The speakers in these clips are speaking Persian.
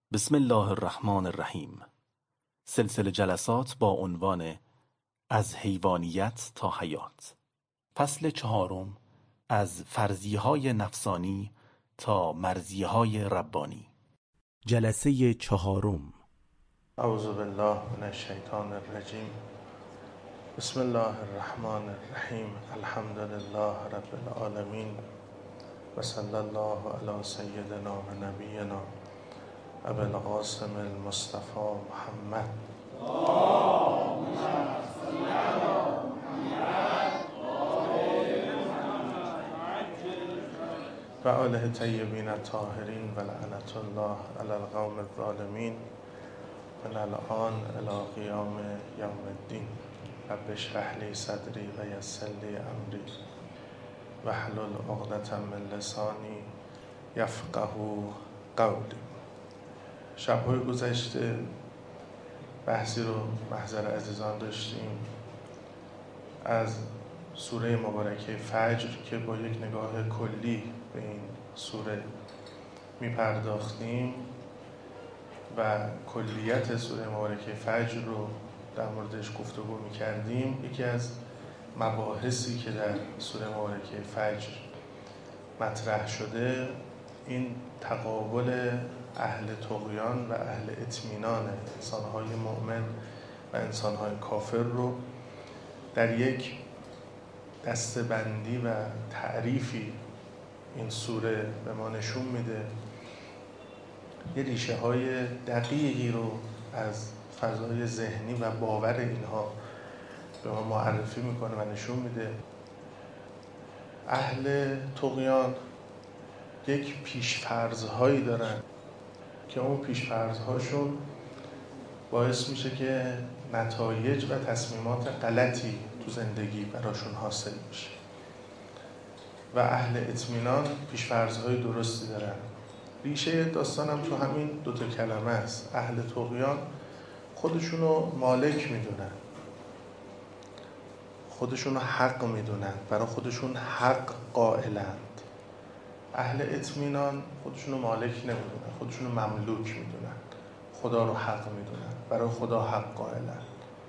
بسم الله الرحمن الرحیم. سلسله جلسات با عنوان از حیوانیت تا حیات، فصل 4، از فرضیه‌های نفسانی تا مرضیه‌های ربانی. جلسه 4. اعوذ بالله من الشیطان الرجیم. بسم الله الرحمن الرحیم. الحمد لله رب العالمین و صلی الله علی سیدنا و نبینا ابی القاسم المصطفى محمد و آله طیبین الطاهرین و لعنت الله علی القوم الظالمین من الان الی قیام یوم الدین. رب اشرح لی صدری و یسر لی امری واحلل عقدة من لسانی یفقهوا قولی. شب‌های گذشته بحثی رو محضر عزیزان داشتیم از سوره مبارکه فجر که با یک نگاه کلی به این سوره میپرداختیم و کلیت سوره مبارکه فجر رو در موردش گفتگو میکردیم. یکی از مباحثی که در سوره مبارکه فجر مطرح شده این تقابل اهل طغیان و اهل اطمینان، انسان‌های مؤمن و انسان‌های کافر رو در یک دسته‌بندی و تعریفی این سوره به ما نشون میده. یه ریشه‌های دقیقی رو از فضای ذهنی و باور اینها به ما معرفی میکنه و نشون میده. اهل طغیان یک پیش‌فرض‌هایی دارن که اون پیش‌فرض‌هاشون باعث میشه که نتایج و تصمیمات غلطی تو زندگی براشون حاصل میشه و اهل اطمینان پیش‌فرض‌های درستی دارن. ریشه داستانم تو همین دوتا کلمه است. اهل طغیان خودشونو مالک میدونن، خودشونو حق میدونن، برای خودشون حق قائلند. اهل اطمینان خودشونو مالک نمیدونن، خودشونو مملوک میدونن، خدا رو حق میدونن، برای خدا حق قائلند،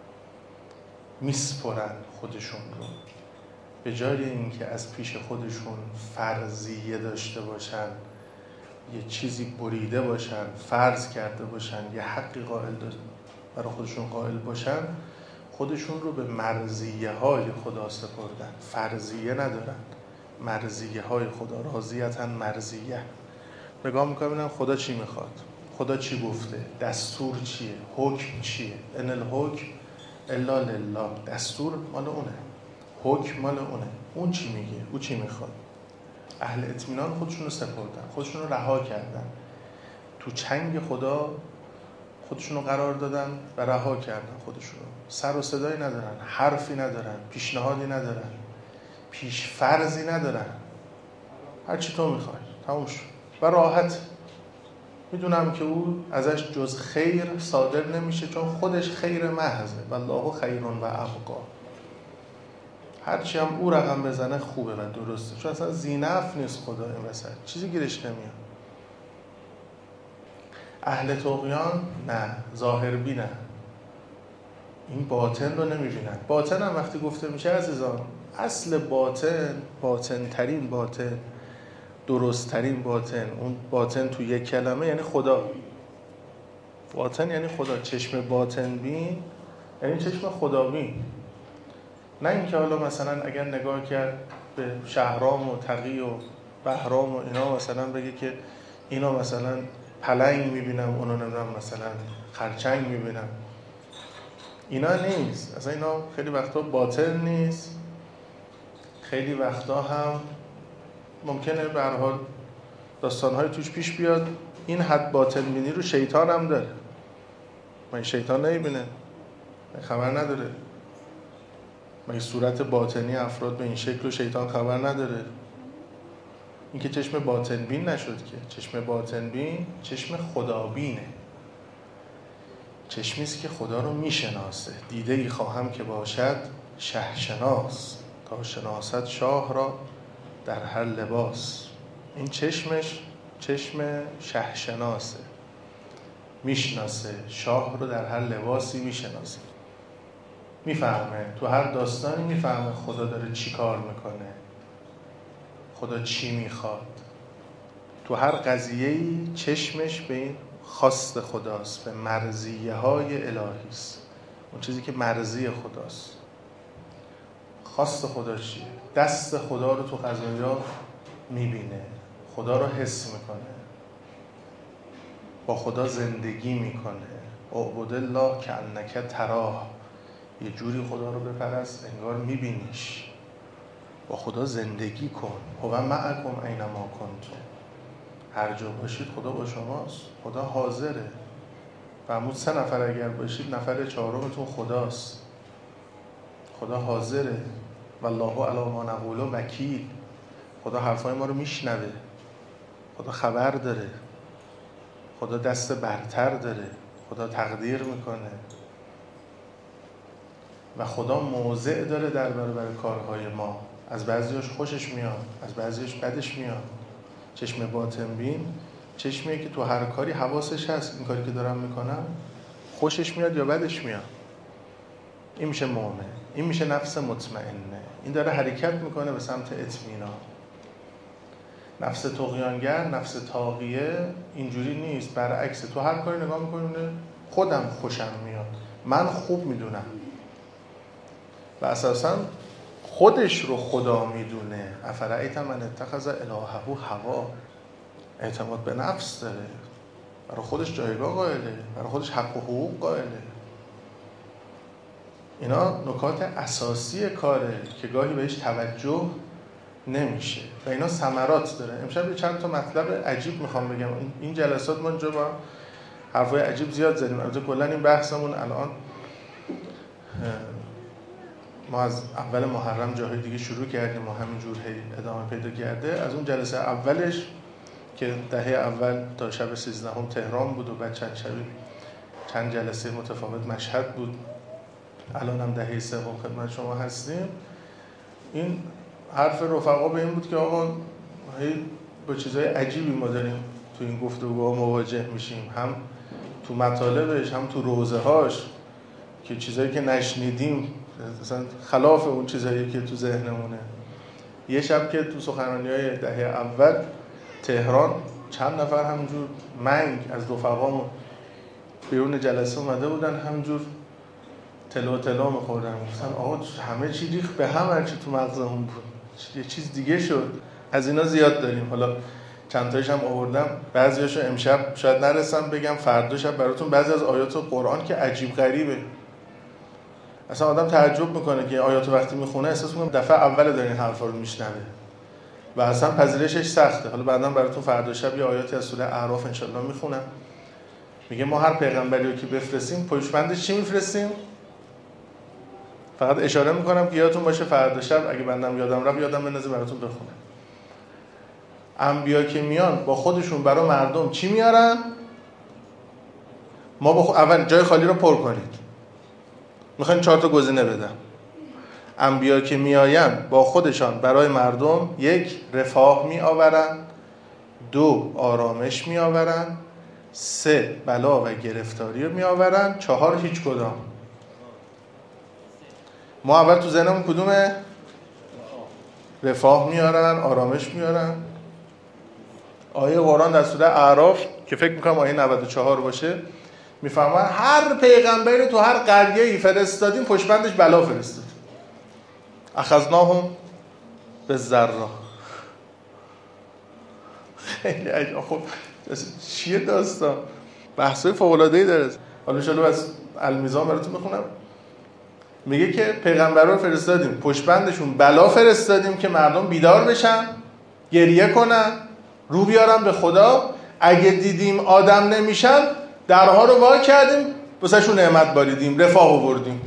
میسپرن خودشون رو. به جای اینکه از پیش خودشون فرضیه داشته باشن، یه چیزی بریده باشن، فرض کرده باشن، یه حقی برای خودشون قائل باشن، خودشون رو به مرضیه های خدا سپردن. فرضیه ندارن، مرضیه های خدا. راضیتن مرضیه. نگاه میکنم ببینم خدا چی میخواد، خدا چی گفته، دستور چیه، حکم چیه. ان الحکم الا لله. دستور مال اونه، حکم مال اونه. اون چی میگه، او چی میخواد. اهل اطمینان خودشون رو سپردن، خودشون رو رها کردن، تو چنگ خدا خودشون رو قرار دادن و رها کردن خودشون رو. سر و صدایی ندارن، حرفی ندارن، پیشنهادی ندارن، پیش فرضی ندارن. هر چی تو میخوای تموم شد و راحت. میدونم که او ازش جز خیر صادر نمیشه، چون خودش خیر محضه. والله خیر و ابقا. هرچی هم او رقم بزنه خوبه و درسته، چون اصلا زینف نیست خدا این وسط، چیزی گیرش نمیاد. اهل طغیان نه، ظاهر بینن، این باطن رو نمیبینن. باطن هم وقتی گفته میشه عزیزان، اصل باطن، باطن ترین باطن، درست ترین باطن، اون باطن تو یک کلمه یعنی خدا. باطن یعنی خدا. چشم باطن بین یعنی چشم خدا بین. نه اینکه حالا مثلا اگر نگاه کرد به شهرام و تقی و بهرام و اینا مثلا بگه که اینا مثلا پلنگ میبینم، اونا نمیدونم مثلا خرچنگ میبینم. اینا نیست اصلا. اینا خیلی وقتا باطن نیست، خیلی وقتا هم ممکنه به هر حال داستان‌های توش پیش بیاد. این حد باطن بینی رو شیطان هم داره. من شیطان نمیبینه، خبر نداره. مگه صورت باطنی افراد به این شکل و شیطان خبر نداره؟ این که چشم باطن بین نشد که. چشم باطن بین چشم خدابینه، چشمیست که خدا رو میشناسه. دیده ای خواهم که باشد شه شناس، تا شناست شاه را در هر لباس. این چشمش چشم شه شناسه. میشناسه، شاه رو در هر لباسی میشناسه، میفهمه، تو هر داستانی میفهمه خدا داره چی کار میکنه، خدا چی میخواد. تو هر قضیه‌ای چشمش به این خواست خداست، به مرضیه های الهی است، اون چیزی که مرضی خداست. خواست خدا چیه؟ دست خدا رو تو قضایا میبینه، خدا رو حس میکنه، با خدا زندگی میکنه. اعبد الله کأنک تراه، یه جوری خدا رو بپرست انگار میبینیش. با خدا زندگی کن. هو معکم اینما کنتم، هر جا باشید خدا با شماست، خدا حاضره. فرمود 3 نفر اگر باشید نفر 4متون خداست. خدا حاضره. والله علی ما نقول وکیل. خدا حرفای ما رو میشنوه، خدا خبر داره، خدا دست برتر داره، خدا تقدیر میکنه و خدا موضع داره در برابر کارهای ما. از بعضیاش خوشش میاد، از بعضیاش بدش میاد. چشم باطن بین چشمیه که تو هر کاری حواسش هست، این کاری که دارم میکنم خوشش میاد یا بدش میاد. این میشه مؤمن، این میشه نفس مطمئنه، این داره حرکت میکنه به سمت اطمینان. نفس طغیانگر، نفس طاغیه اینجوری نیست، برعکس. تو هر کاری نگاه میکنه خودم خوشم میاد، من خوب میدونم و اساسا خودش رو خدا میدونه. افرأیت من اتخذ الهه هوا، اعتماد به نفس داره، برای خودش جایگاه قائله، برای خودش حق و حقوق قائله. اینا نکات اساسی کاره که گاهی بهش توجه نمیشه و اینا ثمرات داره. امشب چند تا مطلب عجیب میخوام بگم. این جلسات ما اینجا با حرفای عجیب زیاد زدیم. البته کلا این بحثمون الان ما از اول محرم جاهای دیگه شروع کردیم و همینجور ادامه پیدا کرده. از اون جلسه اولش که دهه اول تا شب 13 تهران بود و بعد چند جلسه متفاوت مشهد بود، الان هم دهه 3 خدمت شما هستیم. این حرف رفقا به این بود که آقا با چیزای عجیبی ما داریم تو این گفتگوها مواجه میشیم، هم تو مطالبش هم تو روزه هاش، که چیزایی که نشنیدیم مثلا خلاف اون چیزایی که تو ذهنمونه. یه شب که تو سخنرانی‌های دهه اول تهران چند نفر همینجور منگ از رفقامون بیرون جلسه اومده بودن، همینجور تلو می‌خوردن، گفتن آقا همه چی ریخت به هم، هرچی تو مغزمون بود یه چیز دیگه شد. از اینا زیاد داریم. حالا چند تایش هم آوردم، بعضیاشو امشب شاید نرسم بگم، فردا شب براتون بعضی از آیات قرآن که عجیب غریبه. اصلا آدم تعجب میکنه که آیاتو وقتی میخونه احساس میکنه دفعه اول داره این حرفا رو میشنوه و اصلا پذیرشش سخته. حالا بعداً براتون فردا شب یه آیاتی از سوره اعراف انشالله میخونم. میگه ما هر پیغمبری رو که بفرستیم پشتبندش چی میفرستیم؟ فقط اشاره میکنم که یادتون باشه فردا شب اگه بندم یادم رفت یادم بندازه براتون بخونم. انبیا که میان با خودشون برای مردم چی میارن؟ ما اول جای خالی رو پر کنید. میخواین 4 تا گزینه بدم. انبیا که میآیند با خودشان برای مردم 1 رفاه می آورند، 2 آرامش می آورند، 3 بلا و گرفتاری رو می آورند، 4 هیچ کدام. ما اول تو ذهنمون کدومه؟ رفاه میارن، آرامش میارن. آیه قرآن در سوره اعراف که فکر میکنم آیه 94 باشه میفهمن هر پیغمبری رو تو هر قریه‌ای فرستادیم پشتبندش بلا فرستاد. اخذناهم بالضراء. خیلی عجیب. خب چیه داستان؟ بحثای فوق‌العاده‌ای داره. حالا ان از المیزان براتون بخونم. میگه که پیغمبرا رو فرستادیم پشتبندشون بلا فرستادیم که مردم بیدار بشن، گریه کنن، رو بیارن به خدا. اگه دیدیم آدم نمیشن درها رو وا کردیم واسه شون نعمت باریدیم، رفاه آوردیم.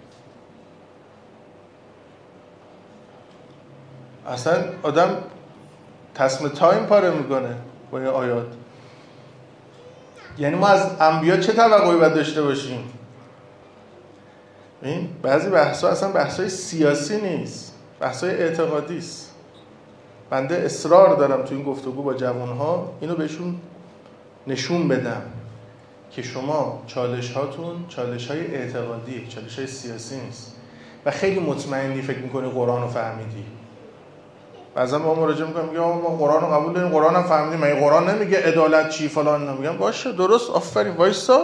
اصلا آدم تصم تایم پاره میکنه با این آیات. یعنی ما از انبیا چه توقعی باید داشته باشیم؟ این بعضی بحث‌ها اصلا بحث‌های سیاسی نیست، بحث‌های اعتقادی است. بنده اصرار دارم تو این گفتگو با جوان‌ها اینو بهشون نشون بدم که شما چالش هاتون چالش های اعتقادی، چالش های سیاسی نیست و خیلی مطمئنی فکر میکنی قرآن رو فهمیدی. بعضا با مراجعه میکنم میگم ما قرآن رو قبول داریم، قرآن هم فهمیدیم، مگه قرآن نمیگه عدالت چی فلان؟ نمیگم باشه درست آفرین وایسا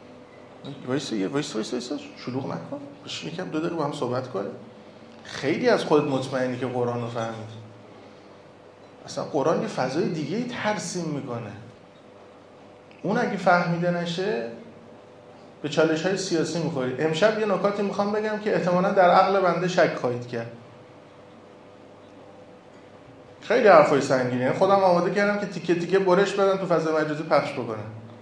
شلوغ نکن، بشین یکم 2 دقیقه با هم صحبت کنیم. خیلی از خودت مطمئنی که قرآن رو فهمیدی. اصلا قرآن یه فضای دیگه‌ای ترسیم میکنه. اون اگه فهمیده نشه به چالش‌های سیاسی می‌خوری. امشب یه نکاتی میخوام بگم که احتمالاً در عقل بنده شک خواهید کرد. خیلی حرفای سنگینه. یعنی خودم آماده کردم که تیکه تیکه برش بدم تو فضای مجازی پخش بکنم.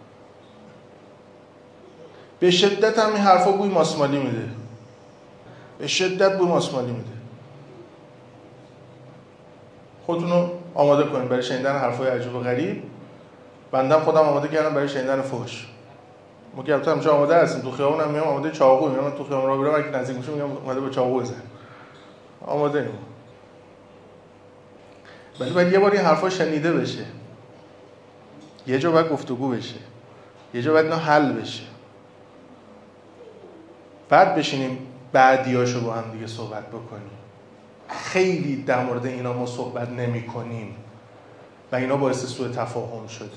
به شدت هم این حرفا بوی ماسمالی میده. به شدت بوی ماسمالی میده. خودتون رو آماده کنید برای شنیدن حرفای عجیب و غریب. بنده خودم آماده کردم برای شنیدن فحش. ما که البته همیشه آماده هستیم، تو خیابونم میام آماده چاقو میام، تو خیابون راه میرم اگه نزدیک میشه میگم اومده با چاقو بزن. آماده ایم. ولی باید یه بار این حرفا شنیده بشه. یه جا باید گفتگو بشه. یه جا باید اینا حل بشه. بعد بشینیم بعدیاشو با هم دیگه صحبت بکنیم. خیلی در مورد اینا ما صحبت نمی‌کنیم و اینا باعث سوء تفاهم شده.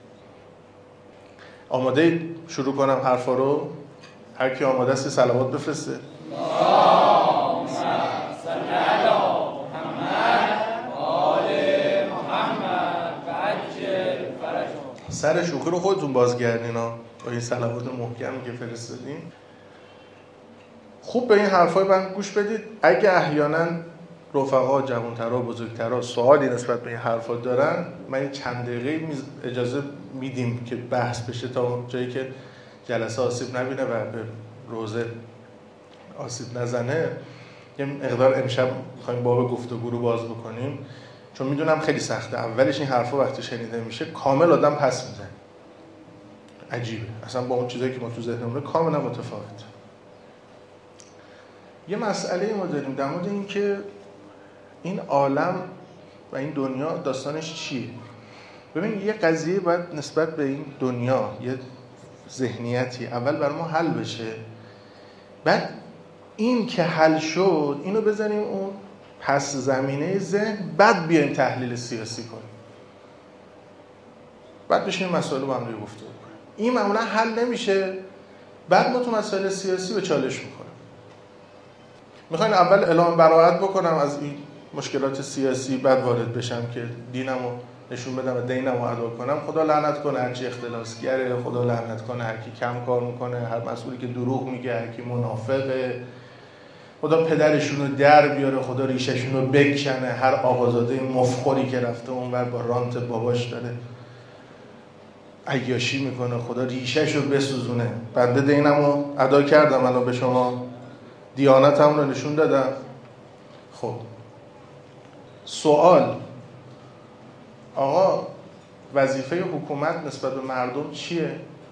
آماده شروع کنم حرفا رو؟ هر کی آماده است صلوات بفرسته. اللهم صل علی محمد و آل محمد و عجل فرجهم. سر شوخی رو خودتون بازگردین ها با این صلوات محکمی که فرستادین. خوب به این حرفای من گوش بدید. اگه احیانا رفقا جوان‌ترا بزرگترا سوالی نسبت به این حرفا دارن، من چند دقیقه اجازه میدیم که بحث بشه تا جایی که جلسه آسیب نبینه و به روزه آسیب نزنه. یه مقدار امشب می‌خوایم باب گفتگو رو باز بکنیم، چون میدونم خیلی سخته. اولش این حرفا وقتی شنیده میشه کامل آدم پس میزنه. عجیبه. اصلا با اون چیزایی که ما تو ذهنمونه کاملا متفاوته. یه مسئله ما داریم در مورد این که این عالم و این دنیا داستانش چیه. ببین یه قضیه باید نسبت به این دنیا یه ذهنیتی اول برای ما حل بشه، بعد این که حل شد اینو بزنیم اون پس زمینه ذهن، بعد بیایم تحلیل سیاسی کنیم، بعد بشیم مسائل رو با هم دیگه گفتگو کنیم. این معمولا حل نمیشه، بعد ما تو مسائل سیاسی به چالش میخوریم. میخواین اول اعلام براءت بکنم از این مشکلات سیاسی، بعد وارد بشم که دینمو نشون بدم و دینمو ادا کنم. خدا لعنت کنه هر کی اختلاسگره، خدا لعنت کنه هر کی کم کار میکنه، هر مسئولی که دروغ میگه، هر کی منافقه، خدا پدرشون رو در بیاره، خدا ریششون رو بکنه، هر آقازاده مفخوری که رفته اونور با رانت باباش داره عیاشی میکنه، خدا ریشش رو بسوزونه. بنده دینمو ادا کردم، الان به شما دیانتم رو نشون دادم. خب سوال، آقا وظیفه حکومت نسبت به مردم چیه؟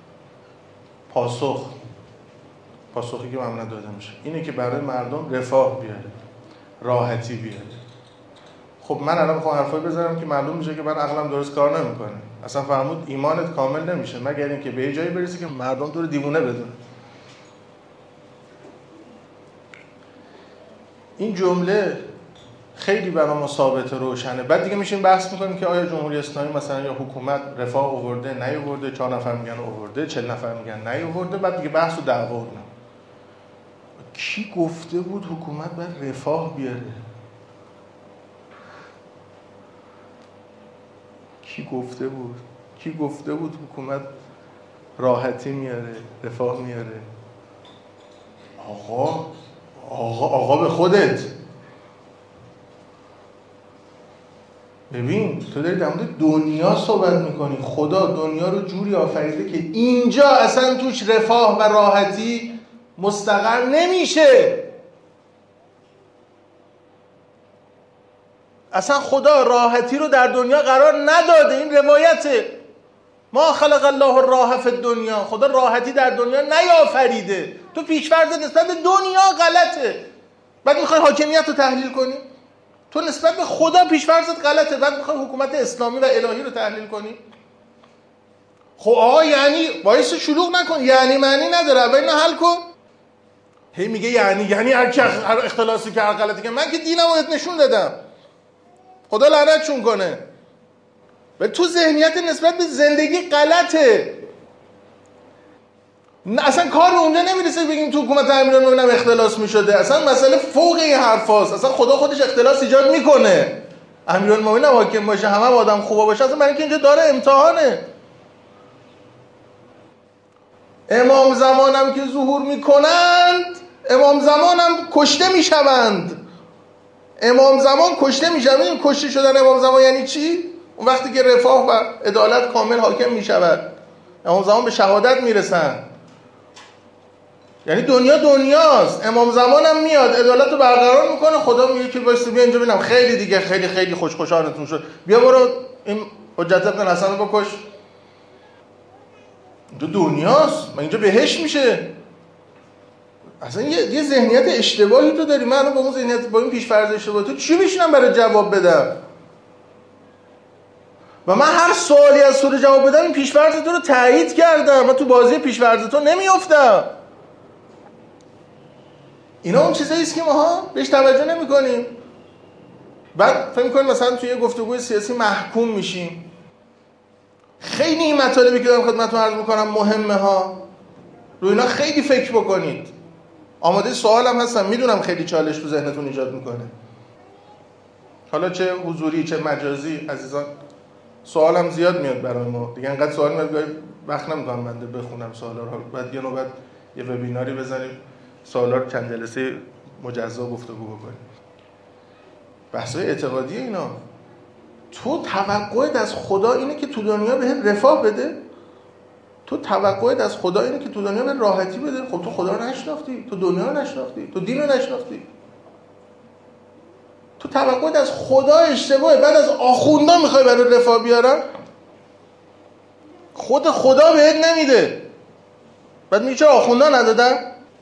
پاسخی که معمولا داده میشه اینه که برای مردم رفاه بیاره، راحتی بیاره. خب من الان میخوام حرفایی بزنم که معلوم میشه که من عقلم درست کار نمیکنه. اصلا فهمود ایمانت کامل نمیشه مگر اینکه به یه جایی برسی که مردم تو رو دیوونه بدونه. این جمله خیلی برای ما ثابت روشنه. بعد دیگه میشیم بحث میکنیم که آیا جمهوری اسلامی مثلا یا حکومت رفاه آورده نیاورده، 4 نفر میگن آورده، 40 نفر میگن نیاورده. بعد دیگه بحث و دعوا اونه. کی گفته بود حکومت باید رفاه بیاره؟ کی گفته بود حکومت راحتی میاره، رفاه میاره؟ آقا به خودت. ببین تو داری در مورد دنیا صحبت میکنی. خدا دنیا رو جوری آفریده که اینجا اصلا توش رفاه و راحتی مستقر نمیشه. اصلا خدا راحتی رو در دنیا قرار نداده. این روایته. ما خلق الله الراحة فی الدنیا. خدا راحتی در دنیا نیافریده. تو پیش‌فرض نسبت به دنیا غلطه، بعد میخوای حاکمیت رو تحلیل کنی. تو نسبت به خدا پیش‌فرضت غلطه، بعد میخوای حکومت اسلامی و الهی رو تحلیل کنی. خب آقا یعنی وایس شلوغ نکن، یعنی معنی نداره، اول اینو حل کن. هی میگه یعنی هر اختلاسی که هر غلطی که من که دینم رو نشون دادم، خدا لعنتشون کنه. ولی تو ذهنیت نسبت به زندگی غلطه. اصلا کار به اونجا نمیرسه بگیم تو حکومت امیرالمومنین اختلاس میشده، اصلا مسئله فوق این حرفاست. اصلا خدا خودش اختلاس ایجاد میکنه. امیرالمومنین حاکم باشه، همه آدم خوبا باشه، اصلا برای اینکه اینجا داره امتحانه. امام زمانم که ظهور میکنند، امام زمانم کشته میشوند. امام زمان کشته میشوند. این کشته شدن امام زمان یعنی چی؟ اون وقتی که رفاه و عدالت کامل حاکم میشود، امام زمان به شهادت میرسن. یعنی دنیاست. امام زمانم میاد عدالت رو برقرار میکنه، خدا میگه که وایس بیا اینجا ببینم خیلی دیگه خیلی خوشحالتون شد، بیا برو این حجت ابن حسن رو بکش. دنیاست، من اینجا بهشت میشه. اصلا یه ذهنیت اشتباهی تو داری. من با اون ذهنیت، با این پیش‌فرض اشتباهی تو چی بشینم برای جواب بدم؟ و من هر سوالی از تو جواب بدم این پیش‌فرض تو رو تایید کردم. من تو بازی پیش‌فرض تو نمیافتم. اینا اون چیزایی است که ما بهش توجه نمی‌کنیم. بعد فکر می‌کنیم مثلا توی یه گفتگوی سیاسی محکوم میشیم. خیلی این مطالبی که دارم خدمتتون عرض می‌کنم مهمه ها. روی اینا خیلی فکر بکنید. آماده سوالم هستم، میدونم خیلی چالش تو ذهنتون ایجاد میکنه، حالا چه حضوری چه مجازی. عزیزان سوالم زیاد میاد برای ما دیگه، انقدر سوال میاد وقت نمیکنم بنده بخونم سوالا رو. بعد یه نوبت یه وبیناری بزنیم، سوالا رو چند جلسه مجزا گفتگو بکنیم. بحث‌های اعتقادی اینا. تو توقعت از خدا اینه که تو دنیا بهت رفاه بده؟ تو توقعت از خدا اینه که تو دنیا به راحتی بده؟ خب تو خدا رو نشناختی، تو دنیا رو نشناختی، تو دین رو نشناختی. تو توقعت از خدا اشتباهه، بعد از آخوندا میخوای برای رفاه بیارن؟ خود خدا بهت نمیده، بعد میگه چرا آخوندا ندادن؟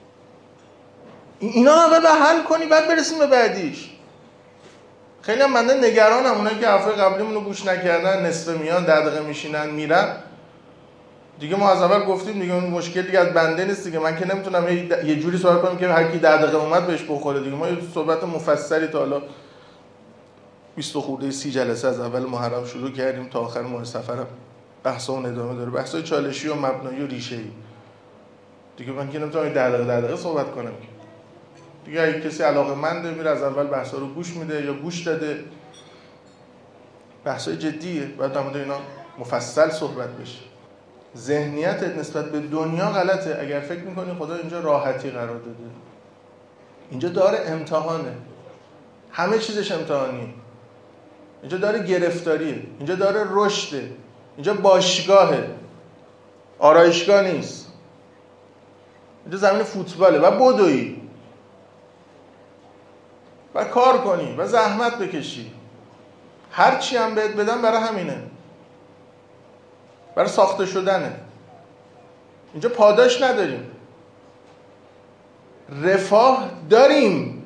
اینا رو باید حل کنی، بعد برسیم به بعدیش. خیلی هم بنده نگرانم اونایی که حرفای قبلیمون رو گوش نکردن، نصف میان 10 دقیقه میشینن میرن. دیگه ما از اول گفتیم دیگه اون مشکل دیگه از بنده نیست دیگه. من که نمیتونم یه جوری صحبت کنم که هر کی 10 دقیقه اومد بهش بخوره دیگه. ما یه صحبت مفصلی تا حالا 20 خورده 30 جلسه از اول محرم شروع کردیم تا آخر ماه سفرم بحث اون ادامه داره، بحثای چالشی و مبنایی و ریشه‌ای دیگه. من که نمیتونم 10 دقیقه صحبت کنم دیگه. اگه کسی علاقه‌منده میره از اول بحثا رو گوش میده یا گوش داده. بحثای جدیه، باید در مورد اینا مفصل صحبت بشه. ذهنیتت نسبت به دنیا غلطه اگر فکر میکنی خدا اینجا راحتی قرار داده. اینجا داره امتحانه، همه چیزش امتحانیه. اینجا داره گرفتاریه، اینجا داره رشده، اینجا باشگاهه، آرایشگاه نیست. اینجا زمین فوتباله و بدویی و کار کنی و زحمت بکشی. هر چی هم بهت بدن برای همینه، برای ساخته شدنه. اینجا پاداش نداریم، رفاه داریم،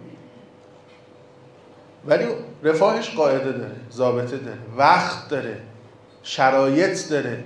ولی رفاهش قاعده داره، ضابطه داره، وقت داره، شرایط داره.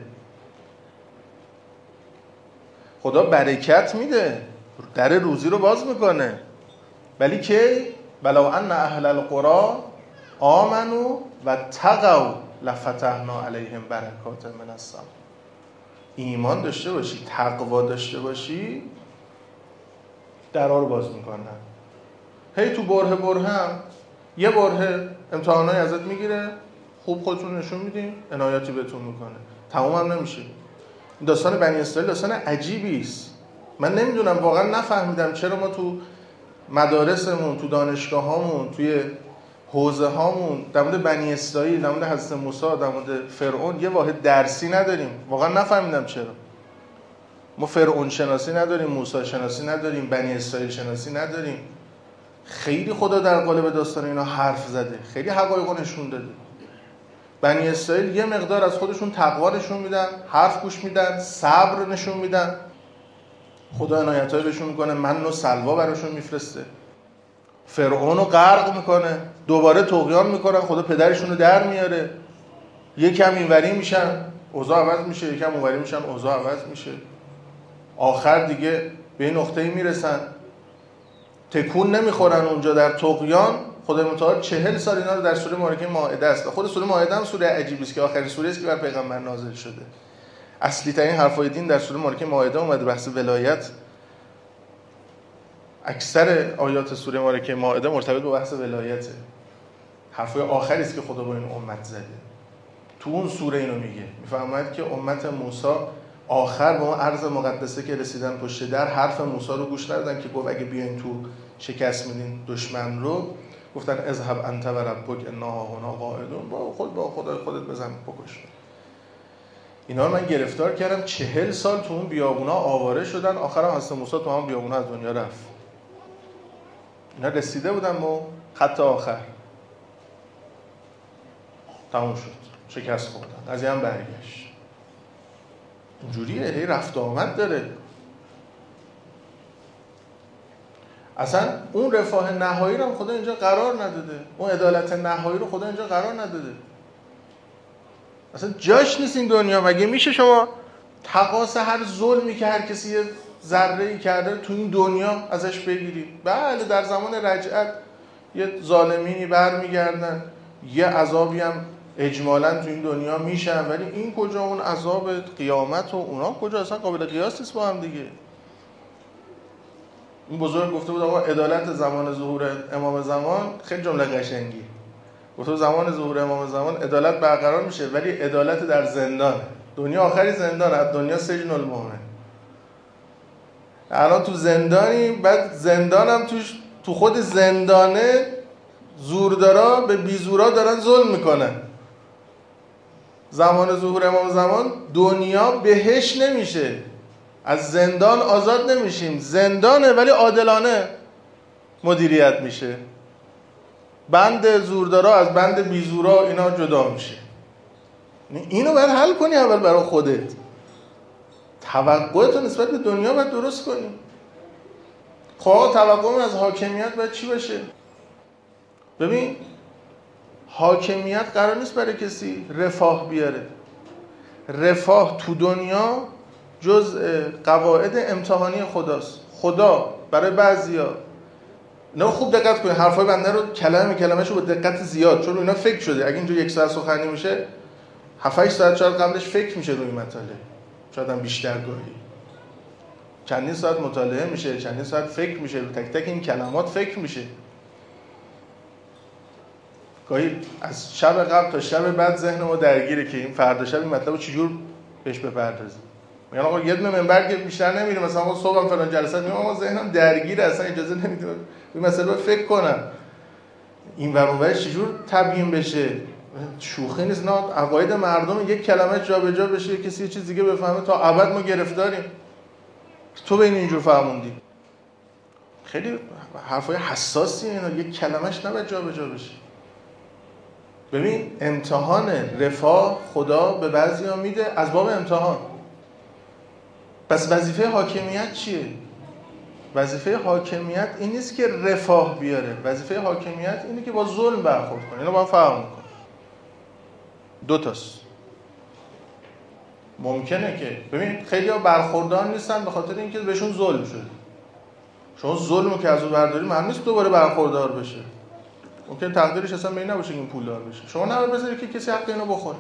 خدا برکت میده، در روزی رو باز میکنه، ولی که ولو ان اهل القرى آمنوا و تقوا لفتحنا علیهم برکات من السماء. ایمان داشته باشی، تقوا داشته باشی، درها رو باز میکنن. هی تو بره هم یه بره امتحانای ازت میگیره، خوب خودتون نشون میدین، عنایتی بهتون میکنه، تموم هم نمیشه. داستان بنی اسرائیل داستان عجیبی است. من نمیدونم، واقعا نفهمیدم چرا ما تو مدارسمون، تو دانشگاهامون، توی حوزه هامون در مورد بنی اسرائیل، در مورد حضرت موسی، در مورد فرعون یه واحد درسی نداریم. واقعا نفهمیدم چرا. ما فرعون شناسی نداریم، موسی شناسی نداریم، بنی اسرائیل شناسی نداریم. خیلی خدا در قالب داستان اینا حرف زده، خیلی حقایق نشون داده. بنی اسرائیل یه مقدار از خودشون تقوا نشون میدن، حرف گوش میدن، صبر نشون میدن، خدا عنایت‌های بهشون میکنه، من و سلوا براشون میفرسته. فرعون رو غرق میکنه، دوباره طغیان میکنن، خدا پدرشون رو در میاره، یکم اینوری میشن، اوضاع عوض میشه، یکم اونوری میشن اوضاع عوض میشه، آخر دیگه به این نقطه‌ای میرسن تکون نمیخورن اونجا در طغیان. خدای متعال 40 سال اینا رو در سوره مبارکه مائده است. خود سوره مائده هم سوره عجیبی است که آخرین سوره است که بر پیغمبر نازل شده. اصلی ترین حرفای دین در سوره مبارکه مائده اومده، بحث ولایت. اکثر آیات سوره مبارکه مائده مرتبط با بحث ولایته. حرفای آخری است که خدا با این امت زده. تو اون سوره اینو میگه، میفرماید که امت موسی آخر به اون ارض مقدسه که رسیدن پشت در، حرف موسی رو گوش ندادن که گفت اگه بیاین تو شکست میدین دشمن رو، گفتن اذهب انت و ربک انا هنا قاعدون، با خودت بزن بکش. اینا رو من گرفتار کردم، 40 سال تو اون بیابونا آواره شدن، آخرام حضرت موسی تو هم بیابونا از دنیا رفت. اینا رسیده بودن به خط آخر، تموم شد، شکست خوردن، از هم برگشت. اینجوریه، هی رفت آمد داره. اصلا اون رفاه نهایی رو خدا اینجا قرار نداده، اون عدالت نهایی رو خدا اینجا قرار نداده. اصلا جاش نیست این دنیا. مگه میشه شما تقاص هر ظلمی که هر کسی یه ذره‌ای کرده تو این دنیا ازش بگیری؟ بله در زمان رجعت یه ظالمینی برمیگردن، یه عذابی هم اجمالاً تو این دنیا میشن، ولی این کجا، اون عذاب قیامت و اونا کجا، اصلا قابل قیاس نیست با هم دیگه. این بزرگ گفته بود آقا عدالت زمان ظهور امام زمان، خیلی جمله قشنگی گفته، زمان ظهور امام زمان عدالت برقرار میشه، ولی عدالت در زندان. دنیا آخری زندان، از دنیا سجن المؤمن. الان تو زندانی، بعد زندانم تو خود زندانه زوردارا به بیزورا دارن ظلم میکنن. زمان ظهور امام زمان دنیا بهش نمیشه، از زندان آزاد نمیشیم، زندانه ولی عادلانه مدیریت میشه. بند زوردارا از بند بیزورا اینا جدا میشه. اینو باید حل کنی اول برای خودت. توقعتو نسبت به دنیا باید درست کنی. خب توقعمون از حاکمیت باید چی باشه؟ ببین حاکمیت قرار نیست برای کسی رفاه بیاره. رفاه تو دنیا جزء قواعد امتحانی خداست. خدا برای بعضیا، نه خوب دقت کنید حرفای بنده رو کلمه کلمه‌شو با دقت زیاد، چون اینا فکر شده. اگه اینجا 1 ساعت سخنرانی میشه 7-8 ساعت شاید قبلش فکر میشه روی مطالب، شاید هم بیشتر گاهی چندین ساعت مطالعه میشه، چندین ساعت فکر میشه، رو تک تک این کلمات فکر میشه. گاهی از شب قبل تا شب بعد ذهن ما درگیره که این فردا شب این مطلبو چجور بهش بپردازیم. میگن آقا یه دونه منبر که بیشتر نمیره، مثلا آقا صبحم فلان جلسه میام، آقا ذهنم درگیره، اصلا اجازه نمیده این مسئله رو فکر کنم. این ور اون ورش چجور تبیین بشه؟ شوخی نیست. نه عقاید مردم یک کلمه جابجا بشه، کسی یه چیز دیگه بفهمه، تا ابد ما گرفتاریم. تو به اینجور فهموندی. خیلی حرفای حساسی اینا، یک کلمه‌اش نباید جابجا بشه. ببین امتحان رفاه خدا به بعضیا میده از باب امتحان. پس وظیفه حاکمیت چیه؟ وظیفه حاکمیت این نیست که رفاه بیاره، وظیفه حاکمیت اینه که با ظلم برخورد کنه. اینو با هم فهم کنه. 2 تاست. ممکنه که ببین خیلی‌ها برخوردار نیستن به خاطر اینکه بهشون ظلم شده. شما ظلمو که از اون برداری معنی نیست دوباره برخوردار بشه. ممکن تقدیرش اصلا به این نباشه که این پولدار بشه. شما نباید بذاری که کسی حق اینو بخوره.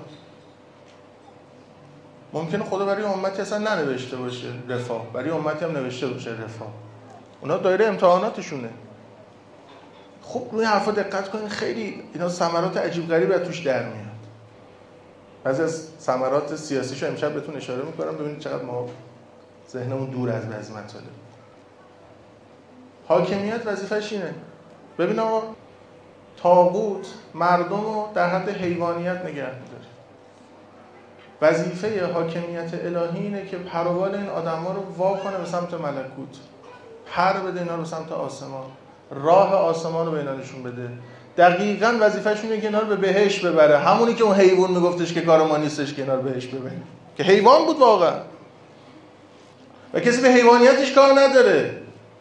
ممکنه خدا برای امتی اصلا ننوشته باشه رفاه، برای امتی هم نوشته باشه رفاه. اونا دایره امتحاناتشونه. خب روی حرفا دقت کنین، خیلی اینا ثمرات عجیب غریبی از توش در میاد. بعضی از ثمرات سیاسیشو امشب بهتون اشاره میکنم، ببینید چقدر ما ذهنمون دور از بعضی مطالب. حاکمیت وظیفه‌ش اینه. ببین آقا طاغوت مردم رو در حد حیوانیت نگه می‌داره. وظیفه حاکمیت الهی اینه که پروبال این آدم‌ها رو واکنه به سمت ملکوت، پر بده اینا رو به سمت آسمان، راه آسمان رو به اینا نشون بده. دقیقاً وظیفه‌ش اینه که اینا رو به بهشت ببره، همونی که اون حیوان میگفتش که کار ما نیستش که اینا رو بهشت ببره، که حیوان بود واقعا و کسی به حیوانیتش کار نداره.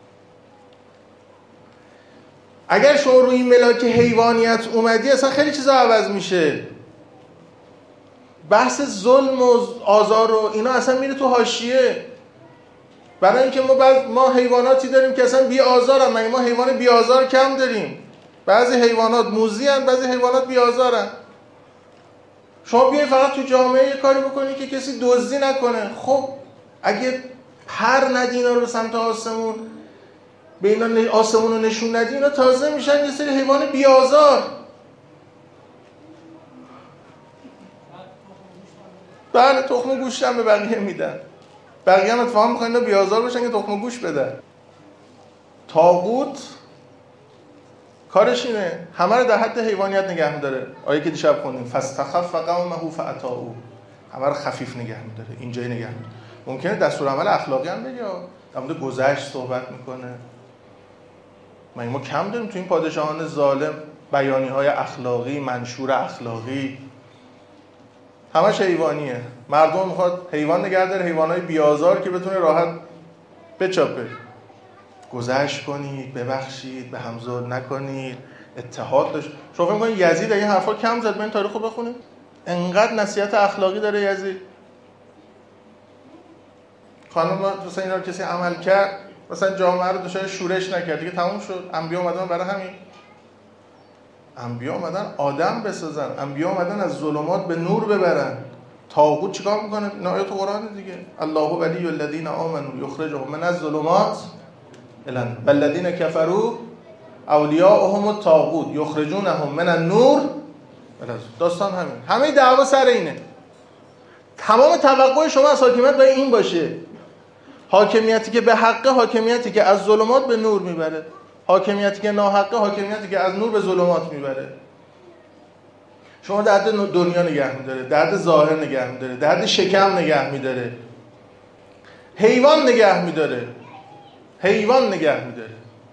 اگر شما روی این ملاک حیوانیت اومدی اصلا خیلی چیزا عوض میشه. بحث ظلم و آزار و اینا اصلا میره تو حاشیه. برای اینکه ما حیواناتی داریم که اصلا بی آزارن. مگه ما حیوان بی آزار کم داریم؟ بعضی حیوانات موذی ان، بعضی حیوانات بی آزارن. شما بیاید فقط تو جامعه یه کاری بکنی که کسی دزدی نکنه. خب اگه پر ندی اینا رو به سمت آسمون، به اینا آسمون رو نشون ندی، اینا تازه میشن یه سری حیوان بی آزار. بله، تخم گوشت هم به بقیه میدن. بقیه هم اتفاقا میخوان اینا بی آزار بشن که تخم گوشت بدن. طاغوت کارش اینه همه رو در حد حیوانیت نگه می‌داره. آیه که دیشب خوندیم فاستخف قومه فاطاعوه، همه رو خفیف نگه می‌داره، اینجایی نگه می‌داره. ممکنه دستورالعمل اخلاقی هم بگه، در مورد گذشت صحبت میکنه. ما کم داریم تو این پادشاهان ظالم بیانیه‌های اخلاقی، منشور اخلاقی، همش حیوانیه. مردم میخواد حیوان نگه داره، حیوانای بی‌آزار که بتونه راحت بچاپه. گذشت کنید، ببخشید، به هم ظلم نکنید، اتحاد داشت. شما فکر می‌کنید یزید این حرفا کم زد؟ من تاریخو بخونید. انقدر نصیحت اخلاقی داره یزید. خانم مثلا اینا کسی عمل کرد، مثلا جامعه رو دچار شورش نکرد، دیگه تموم شد. انبیا اومدن برای همین. انبیا اومدن آدم بسازن، انبیا اومدن از ظلمات به نور ببرن. طاغوت چیکار میکنه؟ این آیه تو قرآن دیگه. الله ولی الذین آمنوا یخرجهم من الظلمات الی النور والذین کفروا اولیاءهم الطاغوت یخرجونهم من النور. داستان همین. همه دعوا سر اینه. تمام توقع شما از حاکمیت باید این باشه. حاکمیتی که به حقه، حاکمیتی که از ظلمات به نور میبره. حاکمیتی که ناحقه، حاکمیتی که از نور به ظلمات میبره. شما در حد دنیا نگه میداره، در حد ظاهر نگه میداره، در حد شکم نگه میداره، حیوان نگه میداره، حیوان نگه میداره.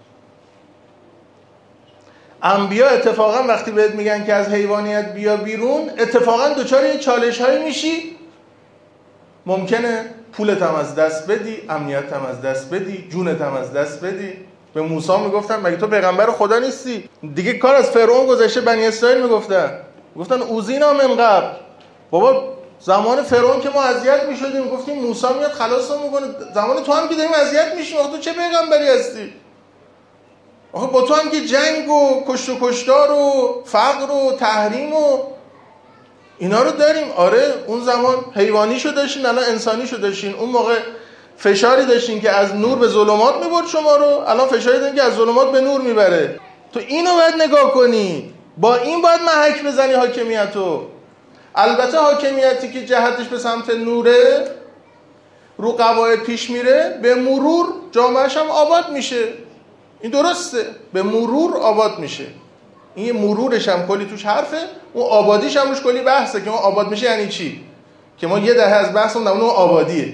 انبیا اتفاقا وقتی بهت میگن که از حیوانیت بیا بیرون، اتفاقا دچار یه چالش هایی میشی. ممکنه پولت هم از دست بدی، امنیت هم از دست بدی، جونت هم از دست بدی. به موسی میگفتن مگه تو پیغمبر خدا نیستی؟ دیگه کار از فرعون گذشته. بنی اسرائیل میگفتن اوذینا من قبل. بابا زمان فرعون که ما اذیت میشدیم، گفتیم موسی میاد خلاصمون میکنه. زمان تو هم که داریم اذیت میشیم، تو چه پیغمبری هستی؟ آخه با تو هم که جنگ و کشت و کشتار و فقر و تحریم و اینا رو داریم. آره اون زمان حیوانیشو داشتین، الان انسانیشو داشتین. اون موقع فشاری داشتین که از نور به ظلمات میبرد شما رو، الان فشاری دارین که از ظلمات به نور میبره. تو اینو باید نگاه کنی، با این باید محک بزنی حاکمیتو. البته حاکمیتی که جهتش به سمت نوره، رو قواعد پیش میره، به مرور جامعهش هم آباد میشه. این درسته، به مرور آباد میشه. این مرورش هم کلی توش حرفه، اون آبادیش هم روش کلی بحثه که اون آباد میشه یعنی چی. که ما یه دهه از بحثمون اون آبادیه،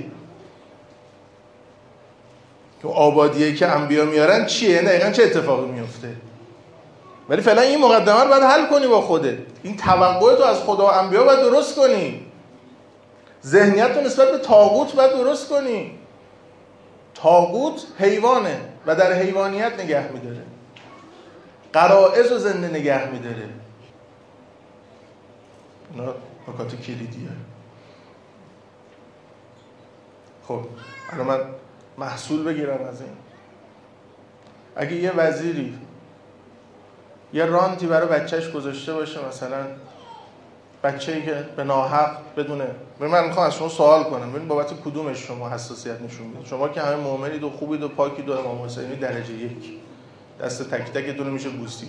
که آبادیه که انبیا میارن چیه، دقیقاً چه اتفاقی میفته. ولی فعلا این مقدمه رو باید حل کنی با خودت. این توقع تو از خدا و انبیا باید درست کنی. ذهنیت رو نسبت به طاغوت باید درست کنی. طاغوت حیوانه و در حیوانیت نگه میداره، غرایز رو زنده نگه میداره. اینا نکات کلیدیه. خب الان من محصول بگیرم از این. اگه یه وزیری یه رانتی برای بچهش گذاشته باشه، مثلا بچه‌ای که به ناحق بدونه، من میخوام از شما سوال کنم، ببین بابت کدومش شما حساسیت نشون میدید؟ شما که همه مؤمنید و خوبید و پاکید و امام حسینی درجه 1، دست تک تکتون رو میشه بوسید.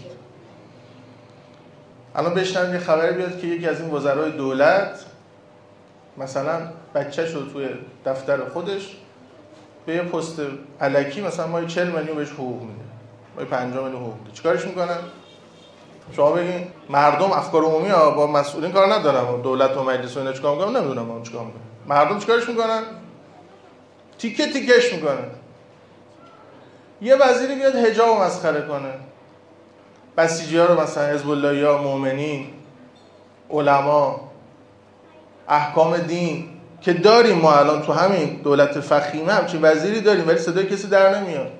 الان بشنوید یه خبری بیاد که یکی از این وزرای دولت مثلا بچه‌ش رو توی دفتر خودش به یه پست الکی مثلا ما 40 میلیون بهش حقوق میده، ما 50 میلیون حقوق میده. چیکارش میکنن؟ شما بگین. مردم افکار عمومی با مسئولین کار ندارم، دولت و مجلس و اینا چیکار میکنن نمیدونم اون چیکار میکنن. مردم چیکارش میکنن؟ تیکه تیکش میکنن. یه وزیری بیاد حجاب مسخره کنه، بسیجی‌ها رو مثلا حزب اللهی‌ها، مؤمنین، علما، احکام دین که داریم ما الان تو همین دولت فخیمه همچین وزیری داریم، ولی صدای کسی در نمیاد.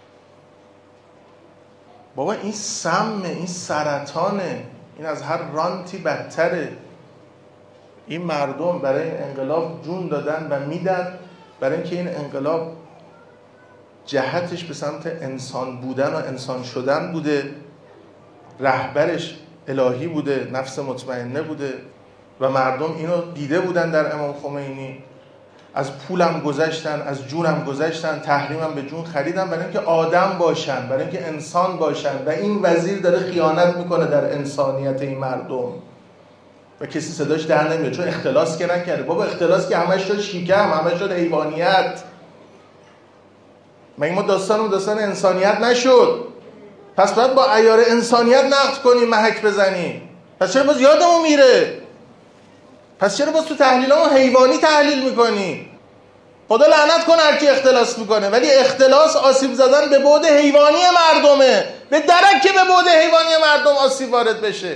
بابا این سمه، این سرطانه، این از هر رانتی بدتره. این مردم برای این انقلاب جون دادن و میدن، برای اینکه این انقلاب جهتش به سمت انسان بودن و انسان شدن بوده، رهبرش الهی بوده، نفس مطمئنه بوده و مردم اینو دیده بودن در امام خمینی. از پولم گذشتن، از جونم گذشتن، تحریمم به جون خریدن برای اینکه آدم باشن، برای اینکه انسان باشن. و این وزیر داره خیانت میکنه در انسانیت این مردم و کسی صداش در نمیاد، چون اختلاس که نکرده. بابا اختلاس که همش شد شیکم، همش شد حیوانیت. مگه ما داستان انسانیت نشد؟ پس باید با عیار انسانیت نقد کنیم، محک بزنیم. پس چرا باز یادمون میره؟ پس چرا باز تو تحلیلامون حیوانی تحلیل میکنی؟ خدا لعنت کنه هر کی اختلاس میکنه، ولی اختلاس آسیب زدن به بعد حیوانی مردمه، به درک که به بعد حیوانی مردم آسیب وارد بشه.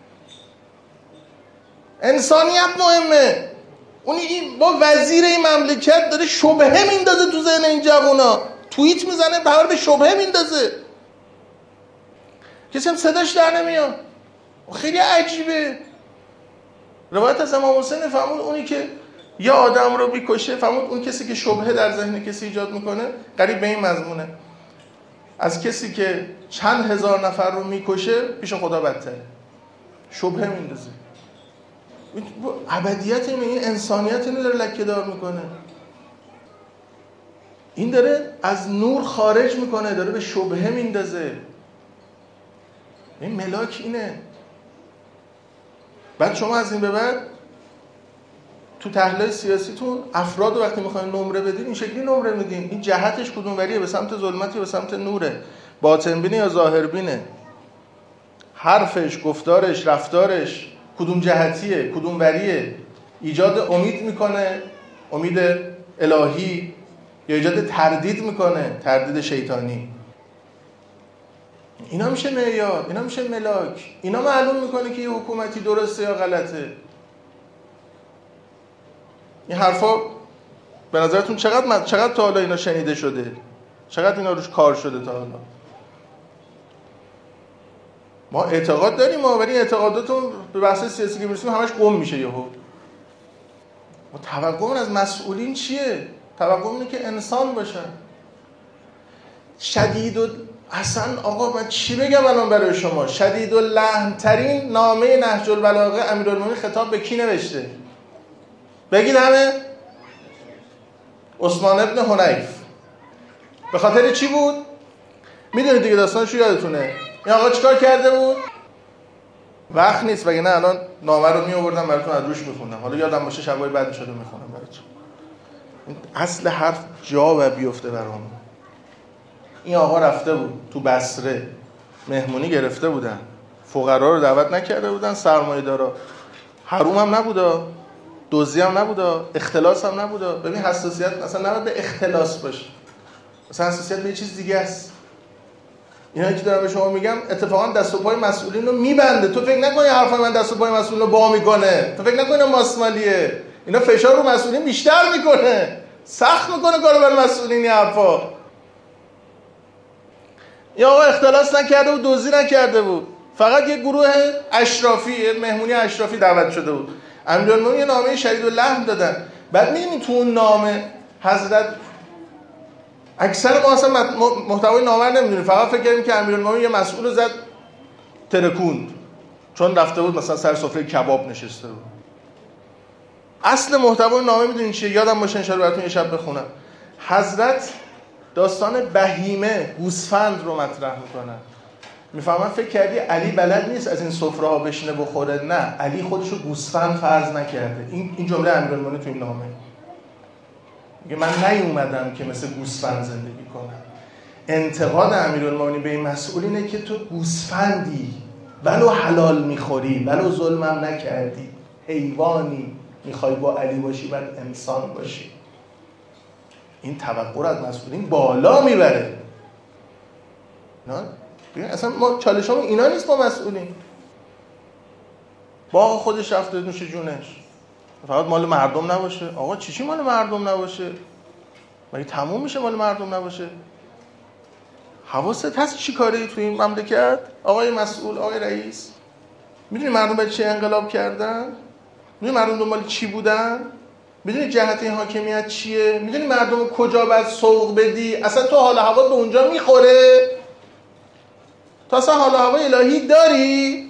انسانیت مهمه. اون با وزیر این مملکت داره شبهه میندازه تو ذهن این جوونا، توییت میزنه به شبهه میندازه، کسی هم صداش در نمیاد. خیلی عجیبه. روایت از امام حسین فرمود اونی که یه آدم رو میکشه، فرمود اون کسی که شبهه در ذهن کسی ایجاد میکنه قریب به این مضمونه، از کسی که چند هزار نفر رو میکشه پیش خدا بدتره. شبهه میندازه. ابدیت این انسانیت اینو داره لکه دار میکنه. این داره از نور خارج میکنه، داره به شبهه میندازه. این ملاک اینه. بعد شما از این به بعد تو تحلیل سیاسیتون افراد وقتی میخواین نمره بدین این شکلی نمره میدین. این جهتش کدوم وریه؟ به سمت ظلمت یا به سمت نوره؟ باطن بینه یا ظاهر بینه؟ حرفش، گفتارش، رفتارش کدوم جهتیه؟ کدوم وریه؟ ایجاد امید میکنه، امید الهی، یا ایجاد تردید میکنه، تردید شیطانی؟ اینا میشه معیار، اینا میشه ملاک. اینا معلوم میکنه که یه حکومتی درسته یا غلطه. این حرفا به نظرتون چقدر تا حالا اینا شنیده شده؟ چقدر اینا روش کار شده تا حالا؟ ما اعتقاد داریم، ولی اعتقاداتون به بحث سیاسی که میرسیم همش گم میشه یهو. ما توقعمون از مسئولین چیه؟ توقع اینه که انسان باشن. شدید و اصلا آقا من چی بگم الان برای شما؟ شدید و لحن ترین نامه نهج البلاغه امیرالمومنین خطاب به کی نوشته؟ بگید همه؟ عثمان ابن حنیف. به خاطر چی بود؟ میدونید دیگه، داستانشو یادتونه. این آقا چیکار کرده بود؟ وقت نیست، وگرنه الان نامه رو میآوردم براتون از روش میخوندم. حالا یادم باشه شبای بعدش رو میخونم براتون. اصل حرف جا و بیفته برام. این آقا رفته بود تو بصره، مهمونی گرفته بودن، فقرا رو دعوت نکرده بودن، سرمایه‌دارا. حروم هم نبودا، دزدی هم نبودا، اختلاس هم نبودا. ببین حساسیت مثلا نباید به اختلاس باشه، مثلا حساسیت به یه چیز دیگه است. اینا که دارم به شما میگم اتفاقا دست و پای مسئولین رو میبنده. تو فکر نکنی حرفای من دست و پای مسئولین رو با میکنه، تو فکر نکنی ماسمالیه. اینا فشار رو مسئولین بیشتر میکنه، سخت میکنه کارو بر مسئولین. این حرفا یا آقا اختلاس نکرده بود، دزدی نکرده بود، فقط یه گروه اشرافی، مهمونی اشرافی دعوت شده بود. امیرالمومنین یه نامه شدید و لحن دادن. بعد می‌بینید تو اون نامه حضرت، اکثر ما اصلا محتوای نامه رو نمیدونیم، فقط فکر کردیم که امیرالمومنین یه مسئول رو زد ترکوند، چون رفته بود مثلا سر سفره کباب نشسته بود. اصل محتوای نامه میدونید چیه؟ یادم باشه ان شاء الله براتون یه شب بخونم. حضرت داستان بهیمه، گوسفند رو مطرح میکنن. میفهمن فکر کردی علی بلد نیست از این سفره ها بشینه بخوره؟ نه، علی خودش رو گوسفند فرض نکرده. این جمله امیرالمومنین تو این نامه میگه من نیومدم که مثل گوسفند زندگی کنم. انتقاد امیرالمومنین به این مسئول اینه که تو گوسفندی، ولو حلال میخوری، ولو ظلمم نکردی، حیوانی، میخوای با علی باشی بعد انسان باشی. این توقع از مسئولین بالا میبره. نه اصلا ما چالشامون اینا نیست با مسئولین. با آقا خودش رفته نوش جونش، فقط مال مردم نباشه. آقا چی مال مردم نباشه؟ مگه تموم میشه مال مردم نباشه؟ حواست هست چی کاری تو این مملکت؟ آقای مسئول، آقای رئیس، میدونی مردم به چه انقلاب کردن؟ میدونی مردم دنبال چی بودن؟ میدونی جهت این حاکمیت چیه؟ میدونی مردم کجا باید سوق بدی؟ اصلا تو حال هوا به اونجا میخوره؟ تو اصلا حال هوا الهی داری؟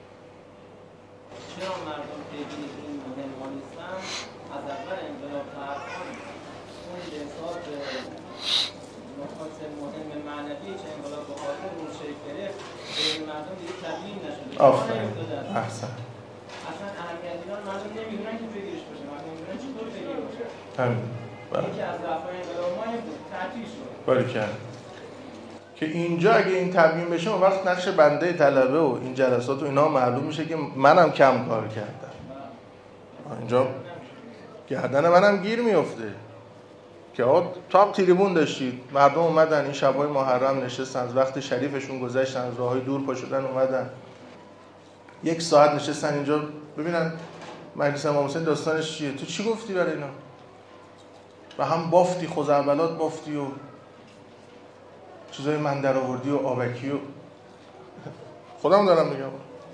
چرا مردم پیگیر این مهم‌ها نیستن؟ از اول انقلاب تا الان اون حساب نکات مهم معنوی که انقلاب به خاطر اون شکل گرفت بین مردم دیگه تبیین نشده. آفرین. احسن. اصلا اهمیت اینا مردم نمیدونن که پیگیرش باشه. مردم نمیدونن چطور پیگیر باشه. همین. یکی از رفعای انقلاب ما این بود. تعطیل شد. باریکلا. که اینجا اگه این تبیین بشه اون وقت نقش بنده طلبه و این جلسات و اینا معلوم میشه که منم کم کار کردم. اینجا گردن منم گیر میفته که آقا تاپ تریبون داشتید، مردم اومدن این شبای محرم نشستن، از وقت شریفشون گذشتن، از راههای دور پا شدن اومدن 1 ساعت نشستن اینجا ببینن مجلس امام حسین داستانش چیه. تو چی گفتی برای اینا؟ و هم بافتی، خزعبلات بافتی و چیزای من در آوردی و آبکی و خودم دارم میگم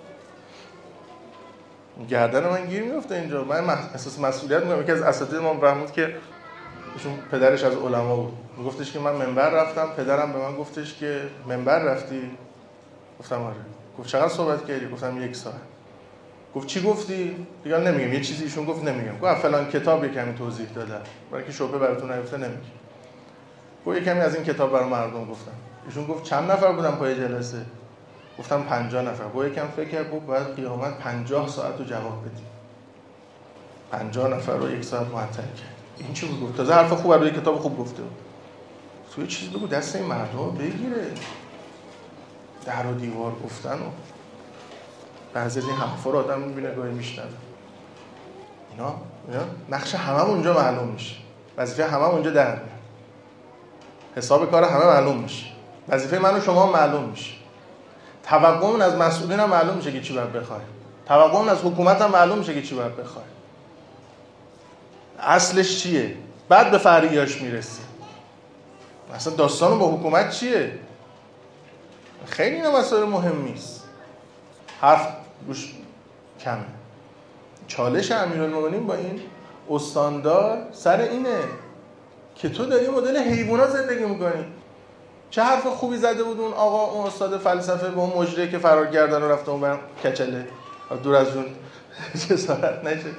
گردن من گیر میفته اینجا. من احساس مسئولیت میکنم. یکی از اساتید ما فرمود که ایشون پدرش از علما بود، میگفتش که من منبر رفتم، پدرم به من گفتش که منبر رفتی؟ گفتم آره. گفت چقدر صحبت کردی؟ گفتم 1 ساعت. گفت چی گفتی؟ دیگه نمیگم. یه چیزی ایشون گفت نمیگم. گفت فلان کتاب یه کمی توضیح دادم برای که شبهه براتون نیفته نمیگم. گفت یه کمی از این کتاب برای مردم گفتم. ایشون گفت چند نفر بودن پای جلسه؟ گفتم 50 نفر. گفت یکم فکر کرد، گفت باید قیامت 50 ساعت رو جواب بدی. 50 نفر رو 1 ساعت معطل کرد. این چی بود؟ تازه حرف خوب برای کتاب خوب گفته بود. تو یه چیز بگو دست این مردم بگیره. در و دیوار گفتن و بعضی از این حرفا رو آدم میبینه گاهی میشنوه. اینا نقش همه اونجا معلوم میشه. وظیفه همه اونجا در میاد. حساب کار همه معلوم میشه. وظیفه من و شما معلوم میشه. توقعمون از مسئولین هم معلوم میشه که چی باید بخواد. توقعمون از حکومت هم معلوم میشه که چی باید بخواد. اصلش چیه؟ بعد به فرعیاش میرسیم. اصلا داستانو با حکومت چیه؟ خیلی اینا مسائل مهمی است. حرف گوش کمه. چالش امیرالمومنین با این استاندار سر اینه که تو داری مدل حیوانات زندگی میکنی. چه حرف خوبی زده بود اون آقا، اون استاد فلسفه به اون مجری که فرار کردن و رفته اون برم کچله دور از جون جسارت نشه.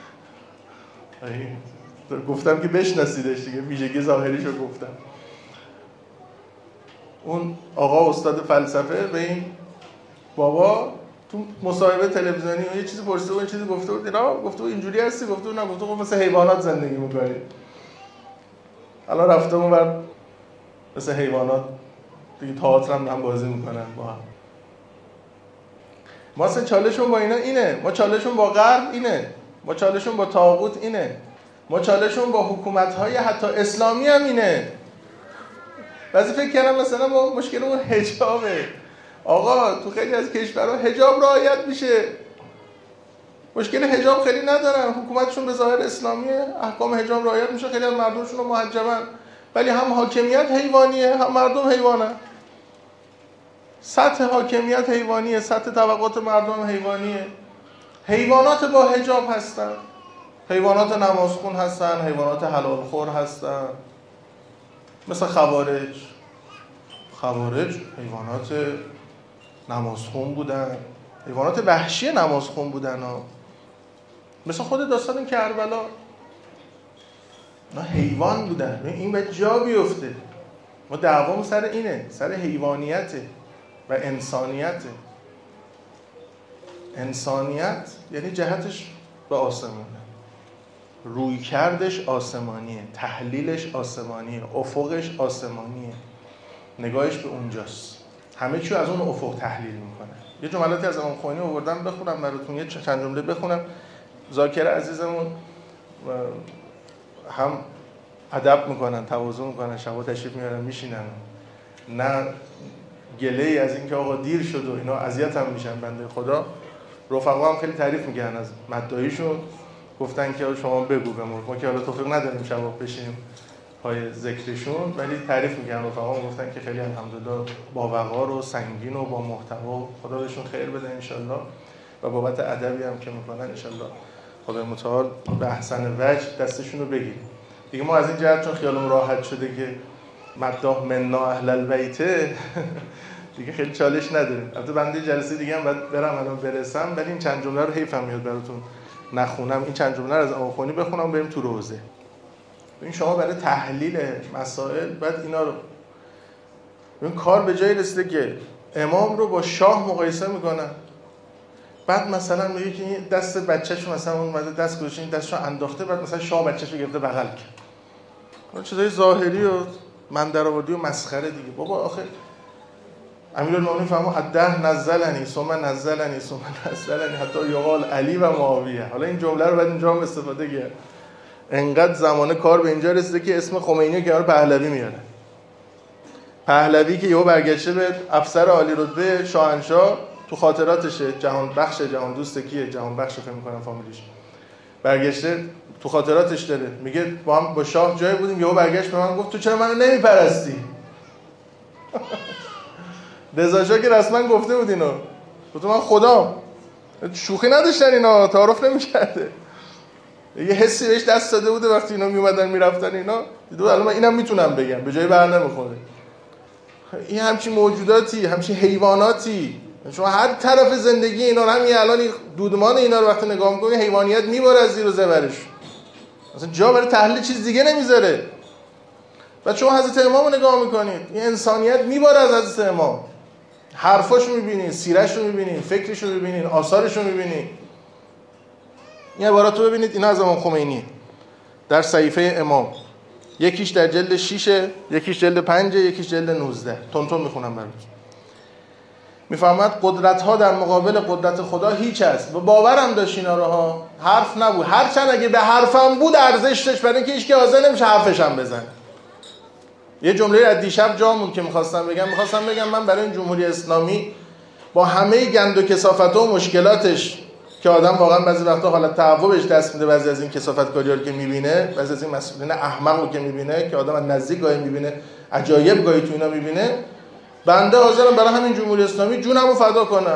گفتم که بشناسیدش دیگه، ویژگی ظاهریشو گفتم. اون آقا استاد فلسفه به این بابا تو مصاحبه تلویزیونی یه چیزی پرسیده بود، چیزی گفته بود، اینا گفته بود اینجوری هستی، گفته بود نه، گفته بود مثل حیوانات زندگی می‌کنی. الان رفته اون بر مثل حیوانات دیگه تئاتر هم بازی میکنن با هم. ما اصلا چالشون با اینا اینه، ما چالشون با غرب اینه، ما چالشون با طاغوت اینه، ما چالشون با حکومت‌های حتی اسلامی هم اینه. بعضی فکر کردم مثلا ما مشکلمون حجابه. آقا تو خیلی از کشورها حجاب رعایت میشه، مشکل حجاب خیلی ندارن، حکومتشون به ظاهر اسلامیه، احکام حجاب رعایت میشه، خیلی از مردمشون رو محجبن، ولی هم حاکمیت حیوانیه هم مردم حیوانن. سطح حاکمیت حیوانیه، سطح طبقات مردم حیوانیه. حیوانات با حجاب هستن، حیوانات نمازخون هستن، حیوانات حلال خور هستن، مثل خوارج حیوانات نمازخون بودن، حیوانات وحشی نمازخون بودن ها. مثل خود داستان کربلا، نه حیوان بودن. این باید جا بیفته. ما دعوام سر اینه، سر حیوانیته و انسانیته. انسانیت یعنی جهتش به آسمونه، روی کردش آسمانیه، تحلیلش آسمانیه، افقش آسمانیه، نگاهش به اونجاست، همه چیو از اون افق تحلیل میکنه. یه جملاتی از امام خمینی آوردم بخونم براتون، یه چند جمله بخونم. ذاکر عزیزمون هم ادب میکنن، تواضع میکنن، شبا تشریف میارن میشینن، نه گله‌ای از اینکه آقا دیر شد و اینا اذیت هم میشن. بنده خدا رفقا هم خیلی تعریف میکنن از مدعیشون، گفتن که شما بگو به ما که حالا توفیق نداریم شبا بشینیم پای ذکرشون، ولی تعریف میکنن رفقا، گفتن که خیلی الحمدلله با وقار و سنگین و با محتوا، خدا بهشون خیر بده ان شاءالله، و بابت ادبی هم که میکنن ان شاءالله خدای متعال به احسن وجه دستشون رو بگیریم دیگه. ما از این جهت چون خیالمون راحت شده که مداح منا اهل البیته دیگه خیلی چالش نداریم. البته بنده جلسه دیگه هم باید برم الان برسم، ولی این چند جمله رو حیفم میاد براتون نخونم. این چند جمله رو از آقاخوانی بخونم و بریم تو روزه. این شما برای تحلیل مسائل بعد اینا رو، این کار به جایی رسیده که امام رو با شاه مقایسه میکنن. بعد مثلا میگه که این دست بچه‌شو مثلا اون اومده دست گذاشته، این دستشو انداخته، بعد مثلا شاه بچه‌شو گرفته بغل کرد. اون چیزای ظاهری و مندرآوردی و مسخره دیگه. بابا آخه امیرالمومنین فرمود الدهر نزلنی ثم نزلنی ثم نزلنی حتی یقال علی و معاویه. حالا این جمله رو بعد اینجا هم استفاده کرد. انقدر زمانه کار به اینجا رسیده که اسم خمینی کنار پهلوی میاره. پهلوی که یهو برگشته به افسر عالی رتبه شاهنشاه، تو خاطراتشه، جهان بخش جهان دوست کیه، جهان بخش فکر می‌کنم فامیلیش، برگشته تو خاطراتش داره میگه با هم با شاه جایی بودیم، یهو برگشت به من گفت تو چرا منو نمیپرستی؟ رضا شاه که رسما گفته بود اینو، گفت من خدام. شوخی نداشتن اینا، تعارف نمی‌کرده، یه حسی بهش دست داده بوده وقتی اینا میومدن میرفتن اینا دیدو الان من اینم میتونم بگم به جای بر نمیخوره. این همچین موجوداتی، همچین حیواناتی، شما هر طرف زندگی اینا رو همین الان دودمان اینا رو وقتی نگاه می‌کنی حیوانیت میباره از زیر و زبرش، اصلا جا برای تحلیل چیز دیگه نمیذاره. بعد شما حضرت امام رو نگاه میکنید، این انسانیت میباره از حضرت امام، حرفاشو میبینید، سیره‌شو میبینید، فکرشو میبینید، آثارشو میبینید. این عبارات رو ببینید، اینا از امام خمینی در صحیفه امام، یکیش در جلد 6، یکیش جلد 5، یکیش جلد 19. تون میخونم براتون. میفهمد قدرت ها در مقابل قدرت خدا هیچ است و باورم داشت اینا رو ها، حرف نبود، هرچند اگه به حرفم بود ارزش داشت، برای اینکه هیچکی حاضر نمیشه حرفش هم بزنه. یه جمله از دیشب جامون که میخواستم بگم من برای این جمهوری اسلامی با همه گند و کثافت‌ها و مشکلاتش که آدم واقعا بعضی وقتا حالت تعوبش دست میده، بعضی از این کثافتکاری‌ها رو که میبینه، بعضی از این مسئولین احمق رو که میبینه که آدم از نزدیک گاهی میبینه، عجایب گاهی تو اینا میبینه، بنده حاضرم برای همین جمهوری اسلامی جونمو فدا کنم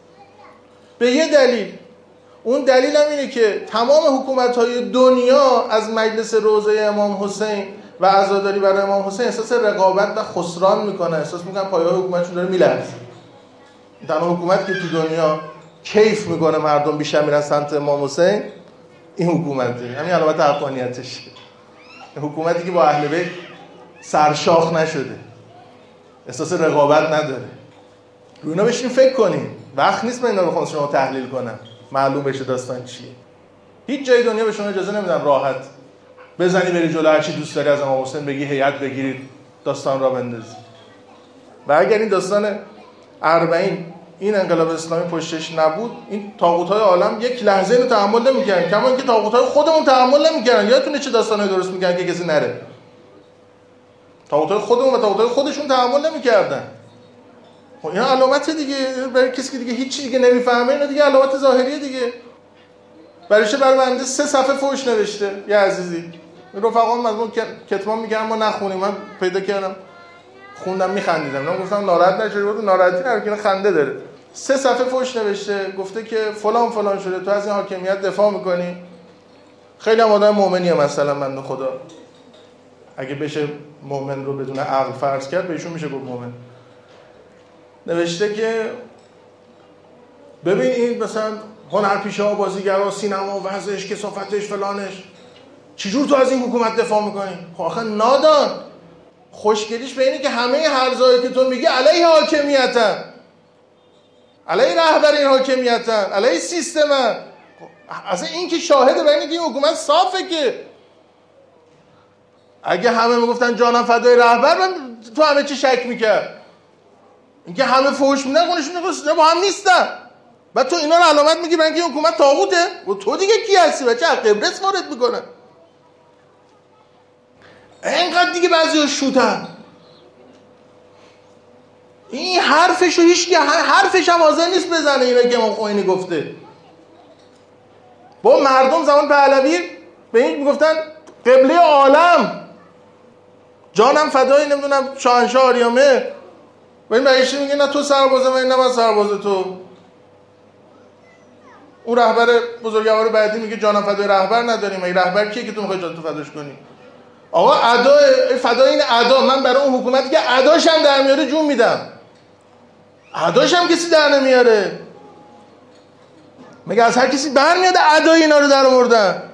به یه دلیل. اون دلیل هم اینه که تمام حکومت‌های دنیا از مجلس روضه امام حسین و عزاداری برای امام حسین احساس رقابت و خسران میکنه، احساس میکنن پایه‌های حکومتشون داره میلرزه. تنها حکومت که تو دنیا کیف میکنه مردم بیشتر میرن سمت امام حسین این حکومته، همین علامت حقانیتش، حکومتی که با اهل بیت سرشاخ نشده، احساس رقابت نداره. رو اینا بشین فکر کنیم، وقت نیست من اینا رو بخوام شما تحلیل کنم معلوم بشه داستان چیه. هیچ جای دنیا به شما اجازه نمیدن راحت بزنی بری جلو، هر چی دوست داری از امام حسین بگی، هیئت بگیرید، داستان را بندازی. و اگر این داستان 40 این انقلاب اسلامی پشتش نبود، این طاغوت‌های عالم یک لحظه اینو تحمل نمی‌کردن، کما اینکه طاغوت‌های خودمون تحمل نمی‌کردن. یادتونه چه داستانایی درست می‌کردن که کسی نره؟ طاغوت‌های خودمون و طاغوت‌های خودشون تحمل نمی‌کردن. خب این علامت دیگه، برای کسی که دیگه هیچ چیزی دیگه نمی‌فهمه، اینا دیگه علامت ظاهریه دیگه. برایش برای بنده 3 صفحه فوش نوشته یه عزیزی، رفقام از اون کتمان میگم ما نخونیم، من پیدا کردم خوندم میخندیدم، من گفتم ناراحت نشید، بود ناراحتی نره که خنده داره. 3 صفحه فوش نوشته، گفته که فلان شده، تو از این حاکمیت دفاع میکنی. خیلی هم آدم مؤمنیه، مثلا بنده خدا اگه بشه مؤمن رو بدون عقل فرض کرد بهشون میشه گفت مؤمن. نوشته که ببین این مثلا هنرپیشه‌ها، بازیگرا، سینما، وضعش، کثافتش، فلانش، چجور تو از این حکومت دفاع میکنی؟ خب آخه نادان، خوشگلیش به اینه که همه هرزایی که تو میگی علیه حاکمیتن، علیه رهبر این حاکمیتن، علیه سیستمن. اصلا این که شاهده بر اینه که این حکومت صافه. که اگه همه میگفتن جانم فدای رهبر، من تو همه چی شک میکرد. اینکه همه فحش میدن خونشون نگوست با هم نیستن، بعد تو اینا رو علامت میگی برای اینکه حکومت طاغوته. و تو دیگه کی هستی؟ بچه از قبرس وارد میکنن. اینقدر دیگه بعضی‌ها شوتن. این حرفشو هیچ حرفش هم حاضر نیست بزنه. اینا که امام خمینی گفته، با مردم زمان پهلوی به این میگفتن قبله عالم، جانم فدای نمیدونم شاهنشاه آریامه. و این برایش میگه نه تو سربازه من، نه من سرباز تو. اون رهبر بزرگوار بعدی میگه جانم فدای رهبر نداریم. این رهبر کیه که تو میخوای جانتو فداش کنی؟ آقا ادا فدای این ادا، من برای اون حکومتی که اداش هم در میاره جون میدم. اداش هم کسی در نمیاره. میگه از هر کسی برمیاد ادای اینا رو در آوردن.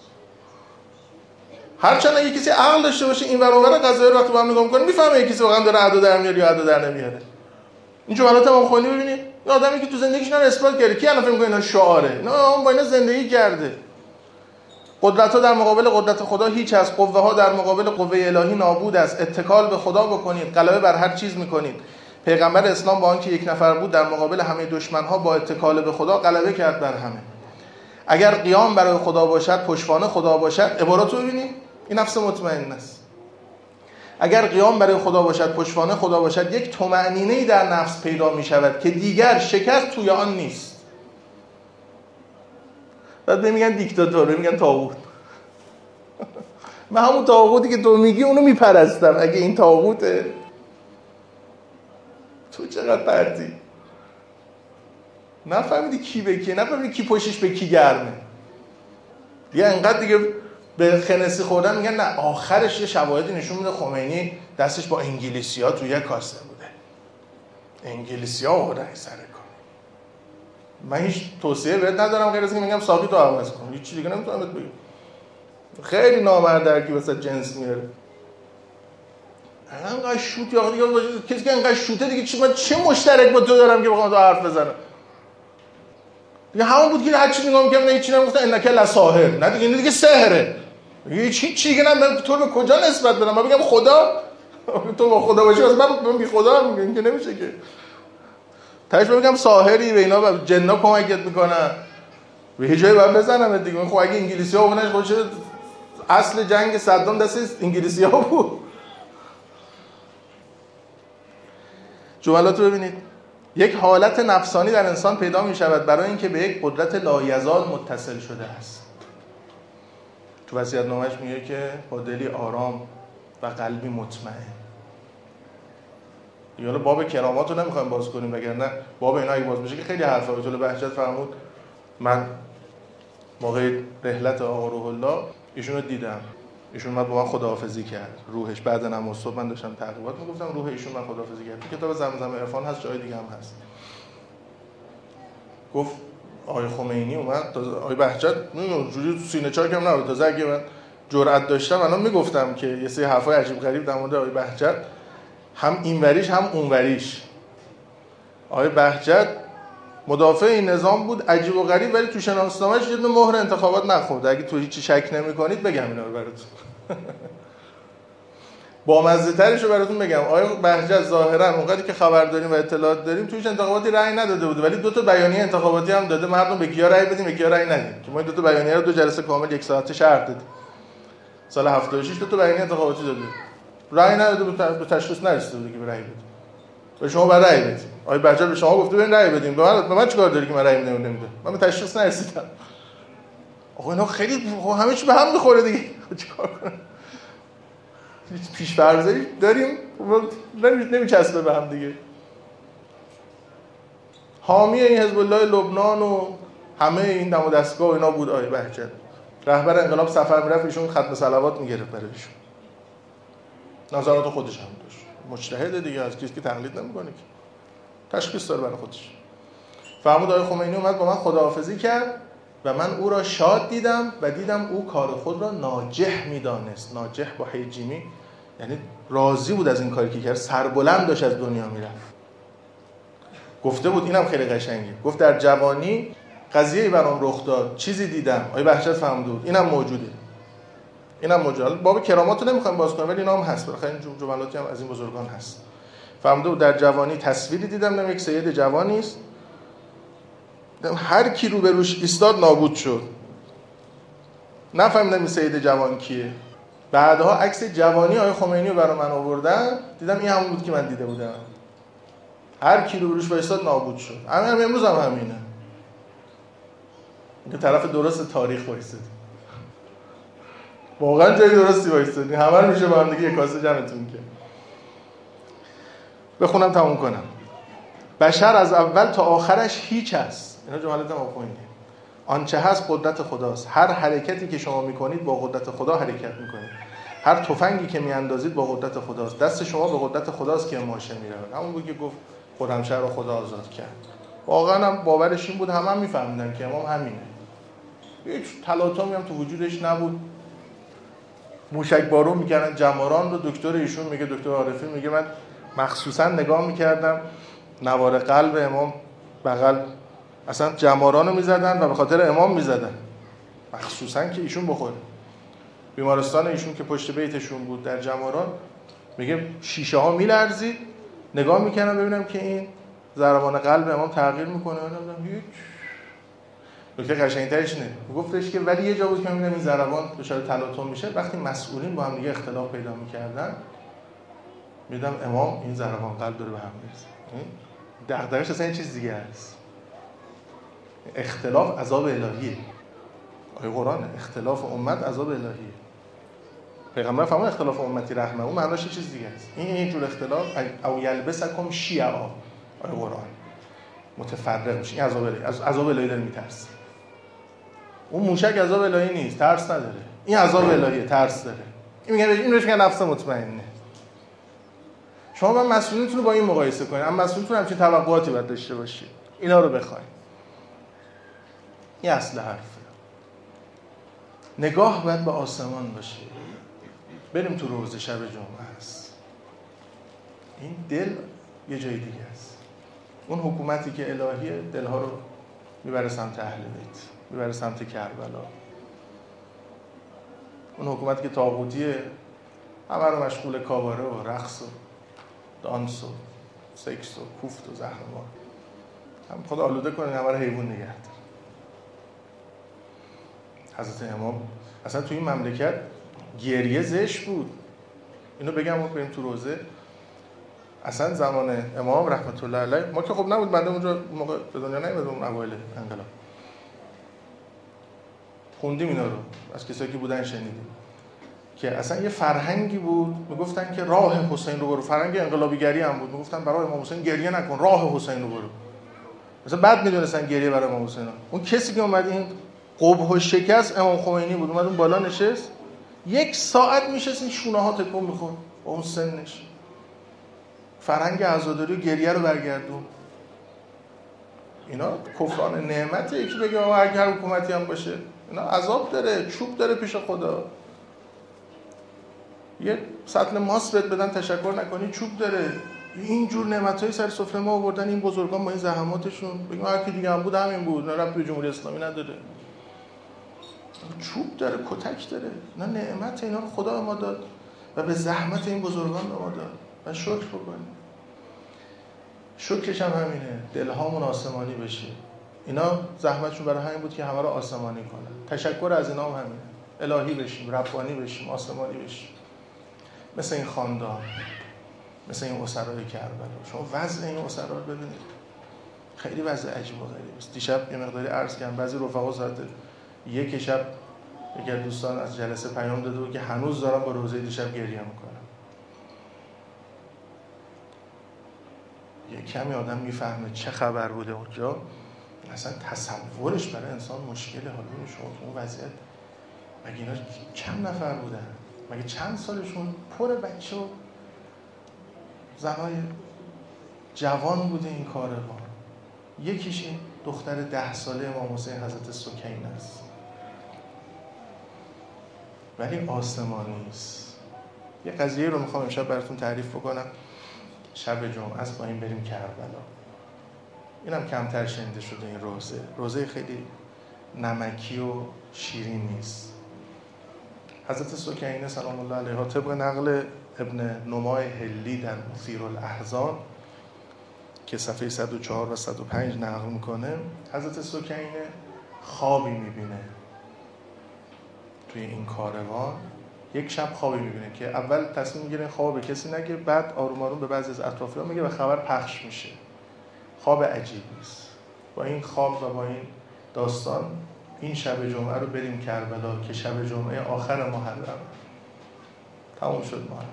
هرچند اگه کسی عقل داشته باشه این ور اون ور قضایا رو وقتی با هم نگاه می‌کنه میفهمه کسی واقعا داره ادا در میاره یا ادا در نمیاره. این جملات امام خمینی ببینید، این آدمی که تو زندگیش اینا رو اثبات کرده، کی الان فکر می‌کنه اینا شعاره؟ نه، اون با اینا زندگی کرده. قدرت‌ها در مقابل قدرت خدا هیچ است، قوه‌ها در مقابل قوه الهی نابود است. اتکال به خدا بکنید، غلبه بر هر چیز می‌کنید. پیغمبر اسلام با آنکه یک نفر بود در مقابل همه دشمن‌ها با اتکال به خدا غلبه کرد بر همه. اگر قیام برای خدا باشد، پشتوانه خدا باشد، عباراتو ببینید، این نفس مطمئن است. اگر قیام برای خدا باشد، پشتوانه خدا باشد، یک طمأنینه‌ای در نفس پیدا می‌شود که دیگر شکست توی آن نیست. بعد میگن دیکتاتور، میگن طاغوت. من همون طاغوتی که تو میگی اونو میپرستم. اگه این طاغوته، تو چقدر پرتی. نفهمیدی کی به کی، نفهمیدی کی پشتش به کی گرمه. دیگه انقدر دیگه به خنسی خوردن میگن نه آخرش یه شواهدی نشون میده خمینی دستش با انگلیسی‌ها توی یک کاسه بوده. انگلیسی‌ها آوردن سر کار. من هیچ توصیه بهت ندارم غیر از اینکه میگم ساقی تو عوض کن. هیچ چیزی دیگه نمیتونم بهت بگم. خیلی نامردرکی واسه جنس میاره. انقدر شوت یا دیگه کسی که انقدر شوته دیگه من چه مشترک با تو دارم که بخوام تو حرف بزنم؟ دیگه همون بود که هر چی نگاه می‌کردم هیچ چیزی نمیگفتن انک لساحر. نه دیگه این دیگه سحره. هیچ چیزی من تو به کجا نسبت بدم؟ من بگم خدا تو با خدا باشی واسه من بی خدا میگم که نمیشه که. تاش میگم ساحری به اینا و جن‌ها کمکت میکنن. به هیچ جایی باید بزنم دیگه. خب اگه انگلیسی‌ها اونش خودش اصل جنگ صدام دست انگلیسی‌ها بود. جملات رو ببینید. یک حالت نفسانی در انسان پیدا می شود برای اینکه به یک قدرت لایزال متصل شده است. تو وصیت‌نامه‌اش میگه که با دلی آرام و قلبی مطمئن. یعنی باب کرامات رو نمیخوایم باز کنیم، وگرنه باب اینا اگه باز بشه که خیلی حرفا. آیت الله بهجت فرمود من موقع رحلت آقا روح الله ایشون رو دیدم. ایشون من با من خداحافظی کرد. روحش بعد نماز صبح من داشتم تعقیبات میگفتم روح ایشون من خداحافظی کرد. تو کتاب زمزمه عرفان هست، جای دیگه هم هست. گفت آقای خمینی اومد، آقای بهجت جوری سینه چاک هم نبود. تازه اگه من جرأت داشتم الان میگفتم که یه سری حرفای عجیب غریب در مورد آقای بهجت، هم اینوریش هم اونوریش. آقای بهجت مدافع این نظام بود، عجیب و غریب، ولی تو شناسنامه‌اش یه مهر انتخابات نخورد. اگه تو هیچی شک نمی‌کنید بگم اینا رو براتون. با مزه‌ترش رو براتون بگم. آقای بهجت ظاهرا اونقدری که خبر داریم و اطلاعات داریم توش انتخاباتی رأی نداده بود، ولی 2 تا بیانیه انتخاباتی هم داده مردم به کیا رأی بدیم به کیا رأی ندیم. که ما 2 تا بیانیه رو 2 جلسه کامل 1 ساعته شرح دادیم. سال 76 2 تا بیانیه انتخاباتی داده. رأی نداده بود، به تشخیص نرسیده بود که به رأی بدیم. به شما باید رأی بدیم. آقای بهجت به شما گفته برین رأی بدیم. به من چیکار داری که من رأی نمیدم؟ من به تشخیص نرسیدم. آقا اینا خیلی همه چی به هم میخوره دیگه. چیکار کنم؟ پیش فرضی داریم نمیچسبه به هم دیگه. حامی این حزب الله لبنان و همه این دم و دستگاه و اینا بود آقای بهجت. رهبر انقلاب سفر میرفت ایشون ختم صلوات میگرفت برای ایشون. نظرات خودش هم داشت. مجتهد دیگه، از کسی که تقلید نمیکنه که تشخیص داره برای خودش. فرمود آقای خمینی اومد با من خداحافظی کرد و من او را شاد دیدم و دیدم او کار خود را ناجح میدانست. ناجح با حیجیمی یعنی راضی بود از این کاری که کرد، سربلند داشت از دنیا میرفت. گفته بود اینم خیلی قشنگه، گفت در جوانی قضیه‌ای برام رخ داد، چیزی دیدم. آقای بهجت فهمیده بود اینم موجوده. باب کرامات رو نمیخوایم باز کنیم ولی اینا هم هست. بالاخره این جملاتی هم از این بزرگان هست. فهمیده بود در جوانی تصویری دیدم، یک سید جوانی است، هر کی رو به روش ایستاد نابود شد. نفهمیدم این سید جوان کیه. بعدها عکس جوانی آقای خمینی رو برای من آوردن، دیدم این همون بود که من دیده بودم. هر کی رو به روش ایستاد نابود شد. همین امروز هم همینه. این طرف درست تاریخ وایسید. واقعا جای درستی وایسید. همه رو میشه با هم دیگه یک کاسه جمعتون که. بخونم تموم کنم. بشر از اول تا آخرش هیچ است. اینا جملات ما خوندیم. آنچه هست قدرت خداست. هر حرکتی که شما میکنید با قدرت خدا حرکت میکنید. هر تفنگی که میاندازید با قدرت خداست. دست شما به قدرت خداست که ماشه میره. همون بود که گفت خرمشهر رو خدا آزاد کرد. واقعا هم باورش این بود، هم میفهمیدن که امام همینه. هیچ تلاطمی هم تو وجودش نبود. موشک بارون میکردن جماران رو. دکتر ایشون میگه، دکتر عارفی میگه من مخصوصا نگاه میکردم نوار قلب امام بغل، اصلا جماران رو میزدن و به خاطر امام میزدن مخصوصا که ایشون بخوره. بیمارستان ایشون که پشت بیتشون بود در جماران، میگه شیشه ها میلرزید، نگاه میکردم ببینم که این ضربان قلب امام تغییر میکنه. هیچ. دکتر قشنگترش اینه گفتش که ولی یه جا بود که میبینم این ضربان دچار تلاطم میشه. وقتی مسئولین با هم دیگه اختلاف پیدا میکردن، میدم امام این ضربان قلب داره به هم میرسه. دغدغه‌اش اصلا یه چیز دیگه است. اختلاف عذاب الهیه. آیه قرآن اختلاف امت عذاب الهیه. پیغمبر فرمود اختلاف امتی رحمه. اون معناش یه چیز دیگه است. این جور اختلاف او یلبسکم شیعا، آیه قرآن متفرق میشه. این عذاب الهی، از عذاب الهی داره میترسه. اون موشک عذاب الهی نیست، ترس نداره. این عذاب الهیه، ترس داره. این میگه این بهش میگن نفس مطمئنه. شما با مسئولینتون رو با این مقایسه کنید. اما مسئولینتون همچین توقعاتی باید داشته باشید. اینا رو بخواید. این اصل حرفه. نگاه باید به آسمان باشه. بریم تو روزه شب جمعه است. این دل یه جای دیگه است. اون حکومتی که الهیه دلها رو میبره سمت اهل بیت، میبره سمت کربلا. اون حکومتی که طاغوتیه همه رو مشغول کاباره و رقص و دانس و سکس و کوفت و زهرمار، هم خود آلوده کنه، همه رو حیوان نگه داره. حضرت امام اصلا تو این مملکت گریه زشت بود. اینو بگم و بریم تو روزه. اصلا زمان امام رحمت الله علیه، ما که خب نبود، بنده اونجا موقع به دنیا نیومدم، اون اوایل انقلاب خوندیم اینا رو، از کسایی که بودن شنیدیم که اصلا یه فرهنگی بود میگفتن که راه حسین رو برو. فرهنگ انقلابیگری هم بود، میگفتن برای امام حسین گریه نکن، راه حسین رو برو. مثلا بعد میدونستن گریه برای امام حسین. اون کسی که اومد این قبح و شکست امام خمینی بود، اومد اون بالا نشست، 1 ساعت میشست این شونه ها تکون میخورد با اون سنش. فرهنگ عزاداری و گریه رو برگردون. اینا کفران نعمته. یکی بگه آقا هر حکومتی هم باشه اینا عذاب داره، چوب داره پیش خدا. یه سطل ماست بهت بدن تشکر نکنی چوب داره. این جور نعمت‌های سر سفره ما آوردن این بزرگان با این زحماتشون. بگیم هر کی دیگه هم بود همین بود، نه ربطی به جمهوری اسلامی نداره. چوب داره، کتک داره. اینا نعمت، اینا رو خدا ما داد و به زحمت این بزرگان به ما داد و شکر بکنیم. شکرش هم همینه، دلهامون آسمانی بشه. اینا زحمتشون برای همین بود که همه رو آسمانی کنن. تشکر از اینا هم همینه، الهی بشیم، ربانی بشیم، آسمانی بشیم. مثل این خاندان، مثل این اسرای کربلا. شما وضع این اسرا رو ببینید، خیلی وضع عجیب و غریبه است. دیشب یه مقداری عرض کردم، بعضی رفقا ساعت 1 شب یکی از دوستان از جلسه پیام داده بود که هنوز دارم با روزه دیشب گریه میکنم. یه کمی آدم میفهمه چه خبر بوده اونجا. اصلا تصورش برای انسان مشکله. حالا شما تو اون وضعیت، مگه اینا چند نفر بودن؟ مگه چند سالشون پر بچه و زنای جوان بوده این کارها؟ یکیش این دختر 10 ساله امام حسین حضرت سکینه است، ولی آسمانی است. یه قضیه رو میخوام امشب براتون تعریف بکنم. شب جمعه است، با این بریم کربلا. اینم کمتر شنیده شده این روزه. روزه خیلی نمکی و شیرین نیست. حضرت سکینه سلام الله علیها طبق نقل ابن نمای هلی در مثیر الاحزان که صفحه 104 و 105 نقل میکنه، حضرت سکینه خوابی میبینه توی این کاروان. یک شب خوابی میبینه که اول تصمیم میگیره خواب به کسی نگه، بعد آروم آروم به بعضی از اطرافیان میگه و خبر پخش میشه. خواب عجیبی است. با این خواب و با این داستان این شب جمعه رو بریم کربلا که شب جمعه آخر محرم. تموم شد محرم.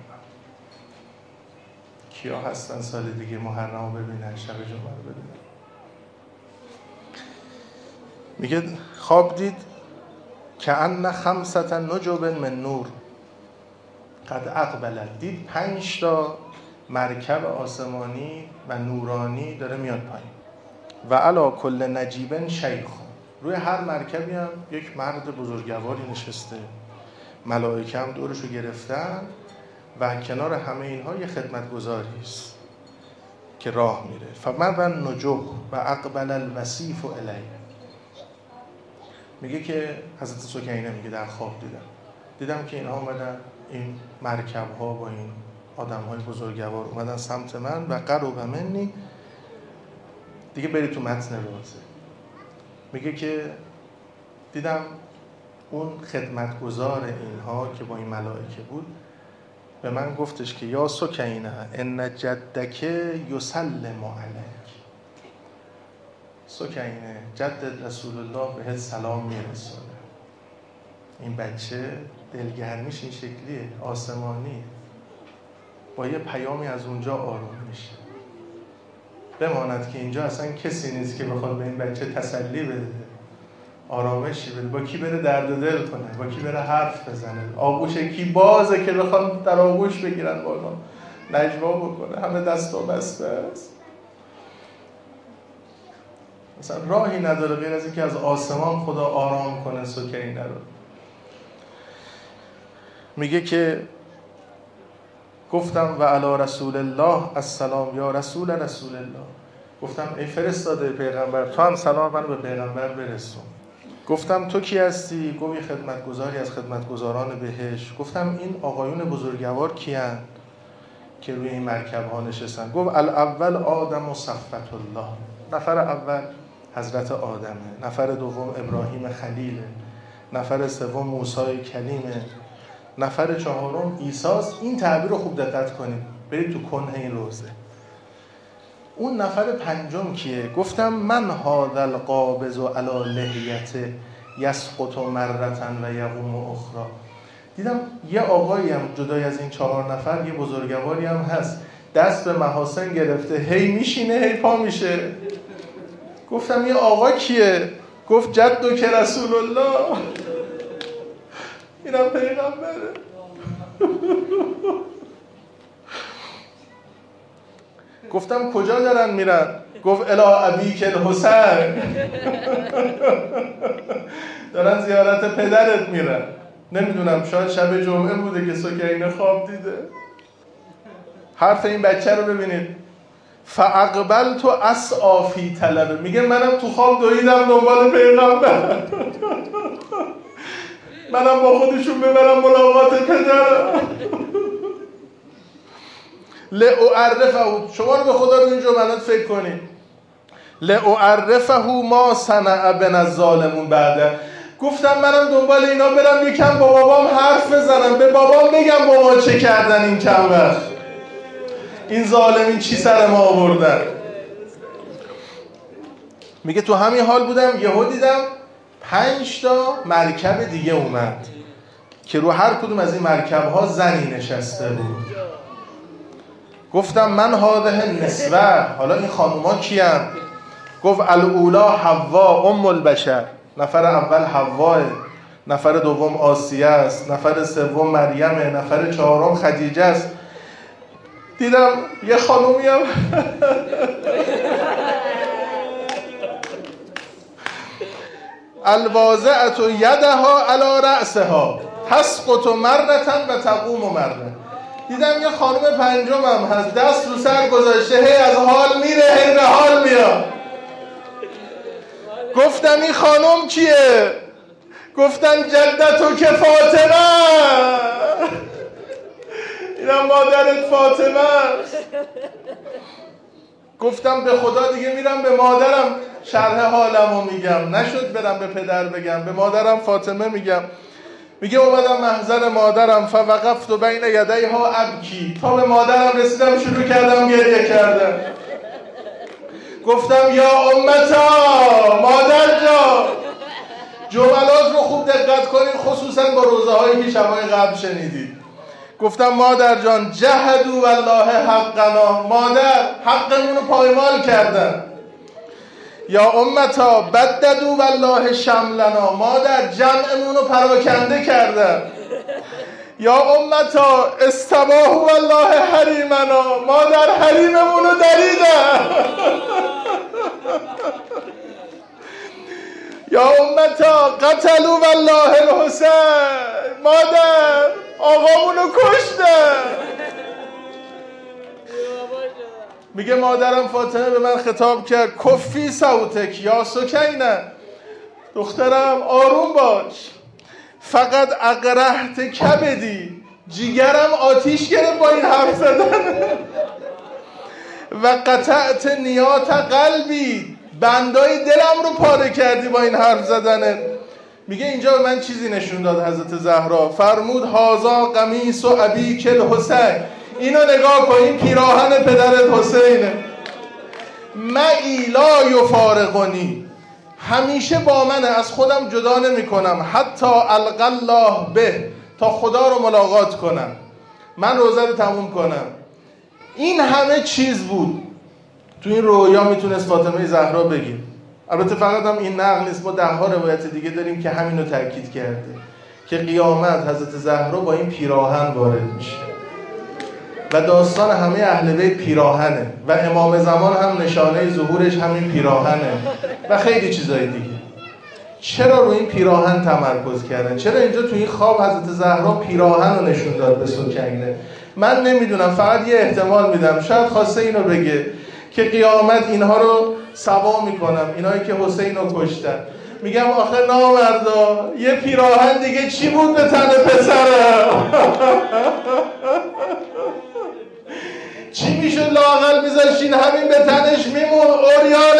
کیا هستن سال دیگه محرم رو ببینن، شب جمعه رو ببینن؟ میگه خواب دید که ان 5 نجب من نور قد اقبلت. دید 5 تا مرکب آسمانی و نورانی داره میاد پایین. و علی کل نجیب شیخ، روی هر مرکبی هم یک مرد بزرگواری نشسته، ملائکه هم دورشو گرفتن و کنار همه اینها یه خدمتگزاری است که راه میره. فمر نجب و اقبل الوصیف الیه. میگه که حضرت سکینه میگه در خواب دیدم که اینها اومدن، این مرکب ها با این آدم های بزرگوار اومدن سمت من و قرب منی. دیگه برید تو متن روزه. میگه که دیدم اون خدمتگزار اینها که با این ملائکه بود به من گفتش که یا سکینه ان جدک یسلم علیک. سکینه، جدت رسول الله بهت سلام میرسونه. این بچه دلگرمیش این شکلیه، آسمانی، با یه پیامی از اونجا آروم میشه. بماند که اینجا اصلا کسی نیست که بخواد به این بچه تسلی بده، آرامشی بده. با کی بره درد دل کنه، با کی بره حرف بزنه، آغوش کی بازه که بخوام در آغوش بگیرن بالا نجوا بکنه، همه دست و بسته است. مثلا راهی نداره غیر از اینکه از آسمان خدا آرام کنه سکینه رو. میگه که گفتم و علی رسول الله السلام یا رسول الله. گفتم ای فرستاده پیغمبر، تو هم سلام منو به پیغمبر برسون. گفتم تو کی هستی؟ گفت یه خدمتگزاری از خدمتگزاران بهشت. گفتم این آقایون بزرگوار کیان که روی این مرکب ها نشستن؟ گفت الاول آدم و صفوت الله. نفر اول حضرت آدمه، نفر دوم ابراهیم خلیله، نفر سوم موسی کلیمه، نفر چهارم عیساست. این تعبیر رو خوب دقت کنید، برید تو کنه این روزه. اون نفر پنجم کیه؟ گفتم من هذا القابض علی لحیت یسقط مرتن و یقوم اخرى. دیدم یه آقایی هم جدای از این 4 نفر، یه بزرگواری هم هست، دست به محاسن گرفته، هی میشینه هی پا میشه. گفتم یه آقا کیه؟ گفت جدو که رسول الله. اینم پیغمبره. گفتم کجا دارن میرن؟ گفت الی ابیک الحسین. دارن زیارت پدرت میرن. نمیدونم، شاید شب جمعه بوده که سکینه خواب دیده. حرف این بچه رو ببینید. فاقبلت اسعی فی طلب. میگه منم تو خواب دویدم دنبال پیغمبر. منم با خودشون ببرم ملاقات پدرم. لأعرفه. شما رو به خدا رو این جملات فکر کنید. لأعرفه ما صنع بنا الظالمون بعده. گفتم منم دنبال اینا برم یکم با بابام حرف بزنم، به بابام بگم بابا چه کردن این چند وقت، این ظالمین چی سر ما آوردن. میگه تو همین حال بودم، یهو دیدم 5 تا مرکب دیگه اومد که رو هر کدوم از این مرکب ها زنی نشسته بود. گفتم من هذه النسوه. حالا این خانوما کیان؟ گفت الاولا حوا ام البشر. نفر اول حوا، نفر دوم آسیه است، نفر سوم مریمه، نفر چهارم خدیجه است. دیدم یه خانومی هم الواضعت یدها علی رأسها تسقط مرتن و تقوم مرتن. دیدم یه خانم پنجم هم هست، دست رو سر گذاشته، هی از حال میره هی به حال میاد. گفتم این خانم کیه؟ گفتن جدتو که فاطمه. اینم مادرت فاطمه. گفتم به خدا دیگه میرم به مادرم شرح حالمو میگم، نشد برم به پدر بگم، به مادرم فاطمه میگم. میگه اومدم محضر مادرم فوقفت بین یدیها ابکی. تا به مادرم رسیدم شروع کردم گریه کردم. گفتم یا امتا، مادر جان. جملات رو خوب دقت کنید، خصوصا با روزه هایی که شبای قبل شنیدید. گفتم مادر جان جهدوا والله حقنا. مادر حقمون رو پایمال کردن. یا امتا بددوا والله شملنا، مادر جمعمون رو پراکنده کردن. یا امتا استباحوا والله حریمنا، مادر حریممون رو دریدن. یا امتا قتلوا والله الحسین، مادر آقامون رو کشتن. میگه مادرم فاطمه به من خطاب کرد کفی صوتک یا سکینه، دخترم آروم باش، فقط اقرحت کبدی، جیگرم آتیش گرفت با این حرف زدن. و قطعت نیات قلبی، بندای دلم رو پاره کردی با این حرف زدنه. میگه اینجا به من چیزی نشون داد حضرت زهرا، فرمود هازا قمیص و ابیک الحسین، اینو نگاه کن، این پیراهن پدرت حسینه. معی لا یفارقنی، همیشه با منه، از خودم جدا نمی کنم، حتی القی الله به، تا خدا رو ملاقات کنم، من روزه رو تموم کنم. این همه چیز بود تو این رویا میتونست فاطمه زهرا بگه. البته فقط هم این نقل نیست، ما ده ها روایت دیگه داریم که همینو تاکید کرده که قیامت حضرت زهرا با این پیراهن وارد میشه و داستان همه اهل بیت پیراهنه و امام زمان هم نشانه ظهورش همین پیراهنه و خیلی چیزای دیگه. چرا روی این پیراهن تمرکز کردن؟ چرا اینجا تو این خواب حضرت زهرا پیراهن رو نشون داد به سکینه؟ من نمیدونم، فقط یه احتمال میدم، شاید خواسته اینو بگه که قیامت اینها رو سوا میکنم، اینایی که حسین رو کشتن. میگم آخه نامردا، یه پیراهن دیگه چی بود به تن پسرم؟ چی میشد لااقل میذاشین همین به تنش میمون، اوریان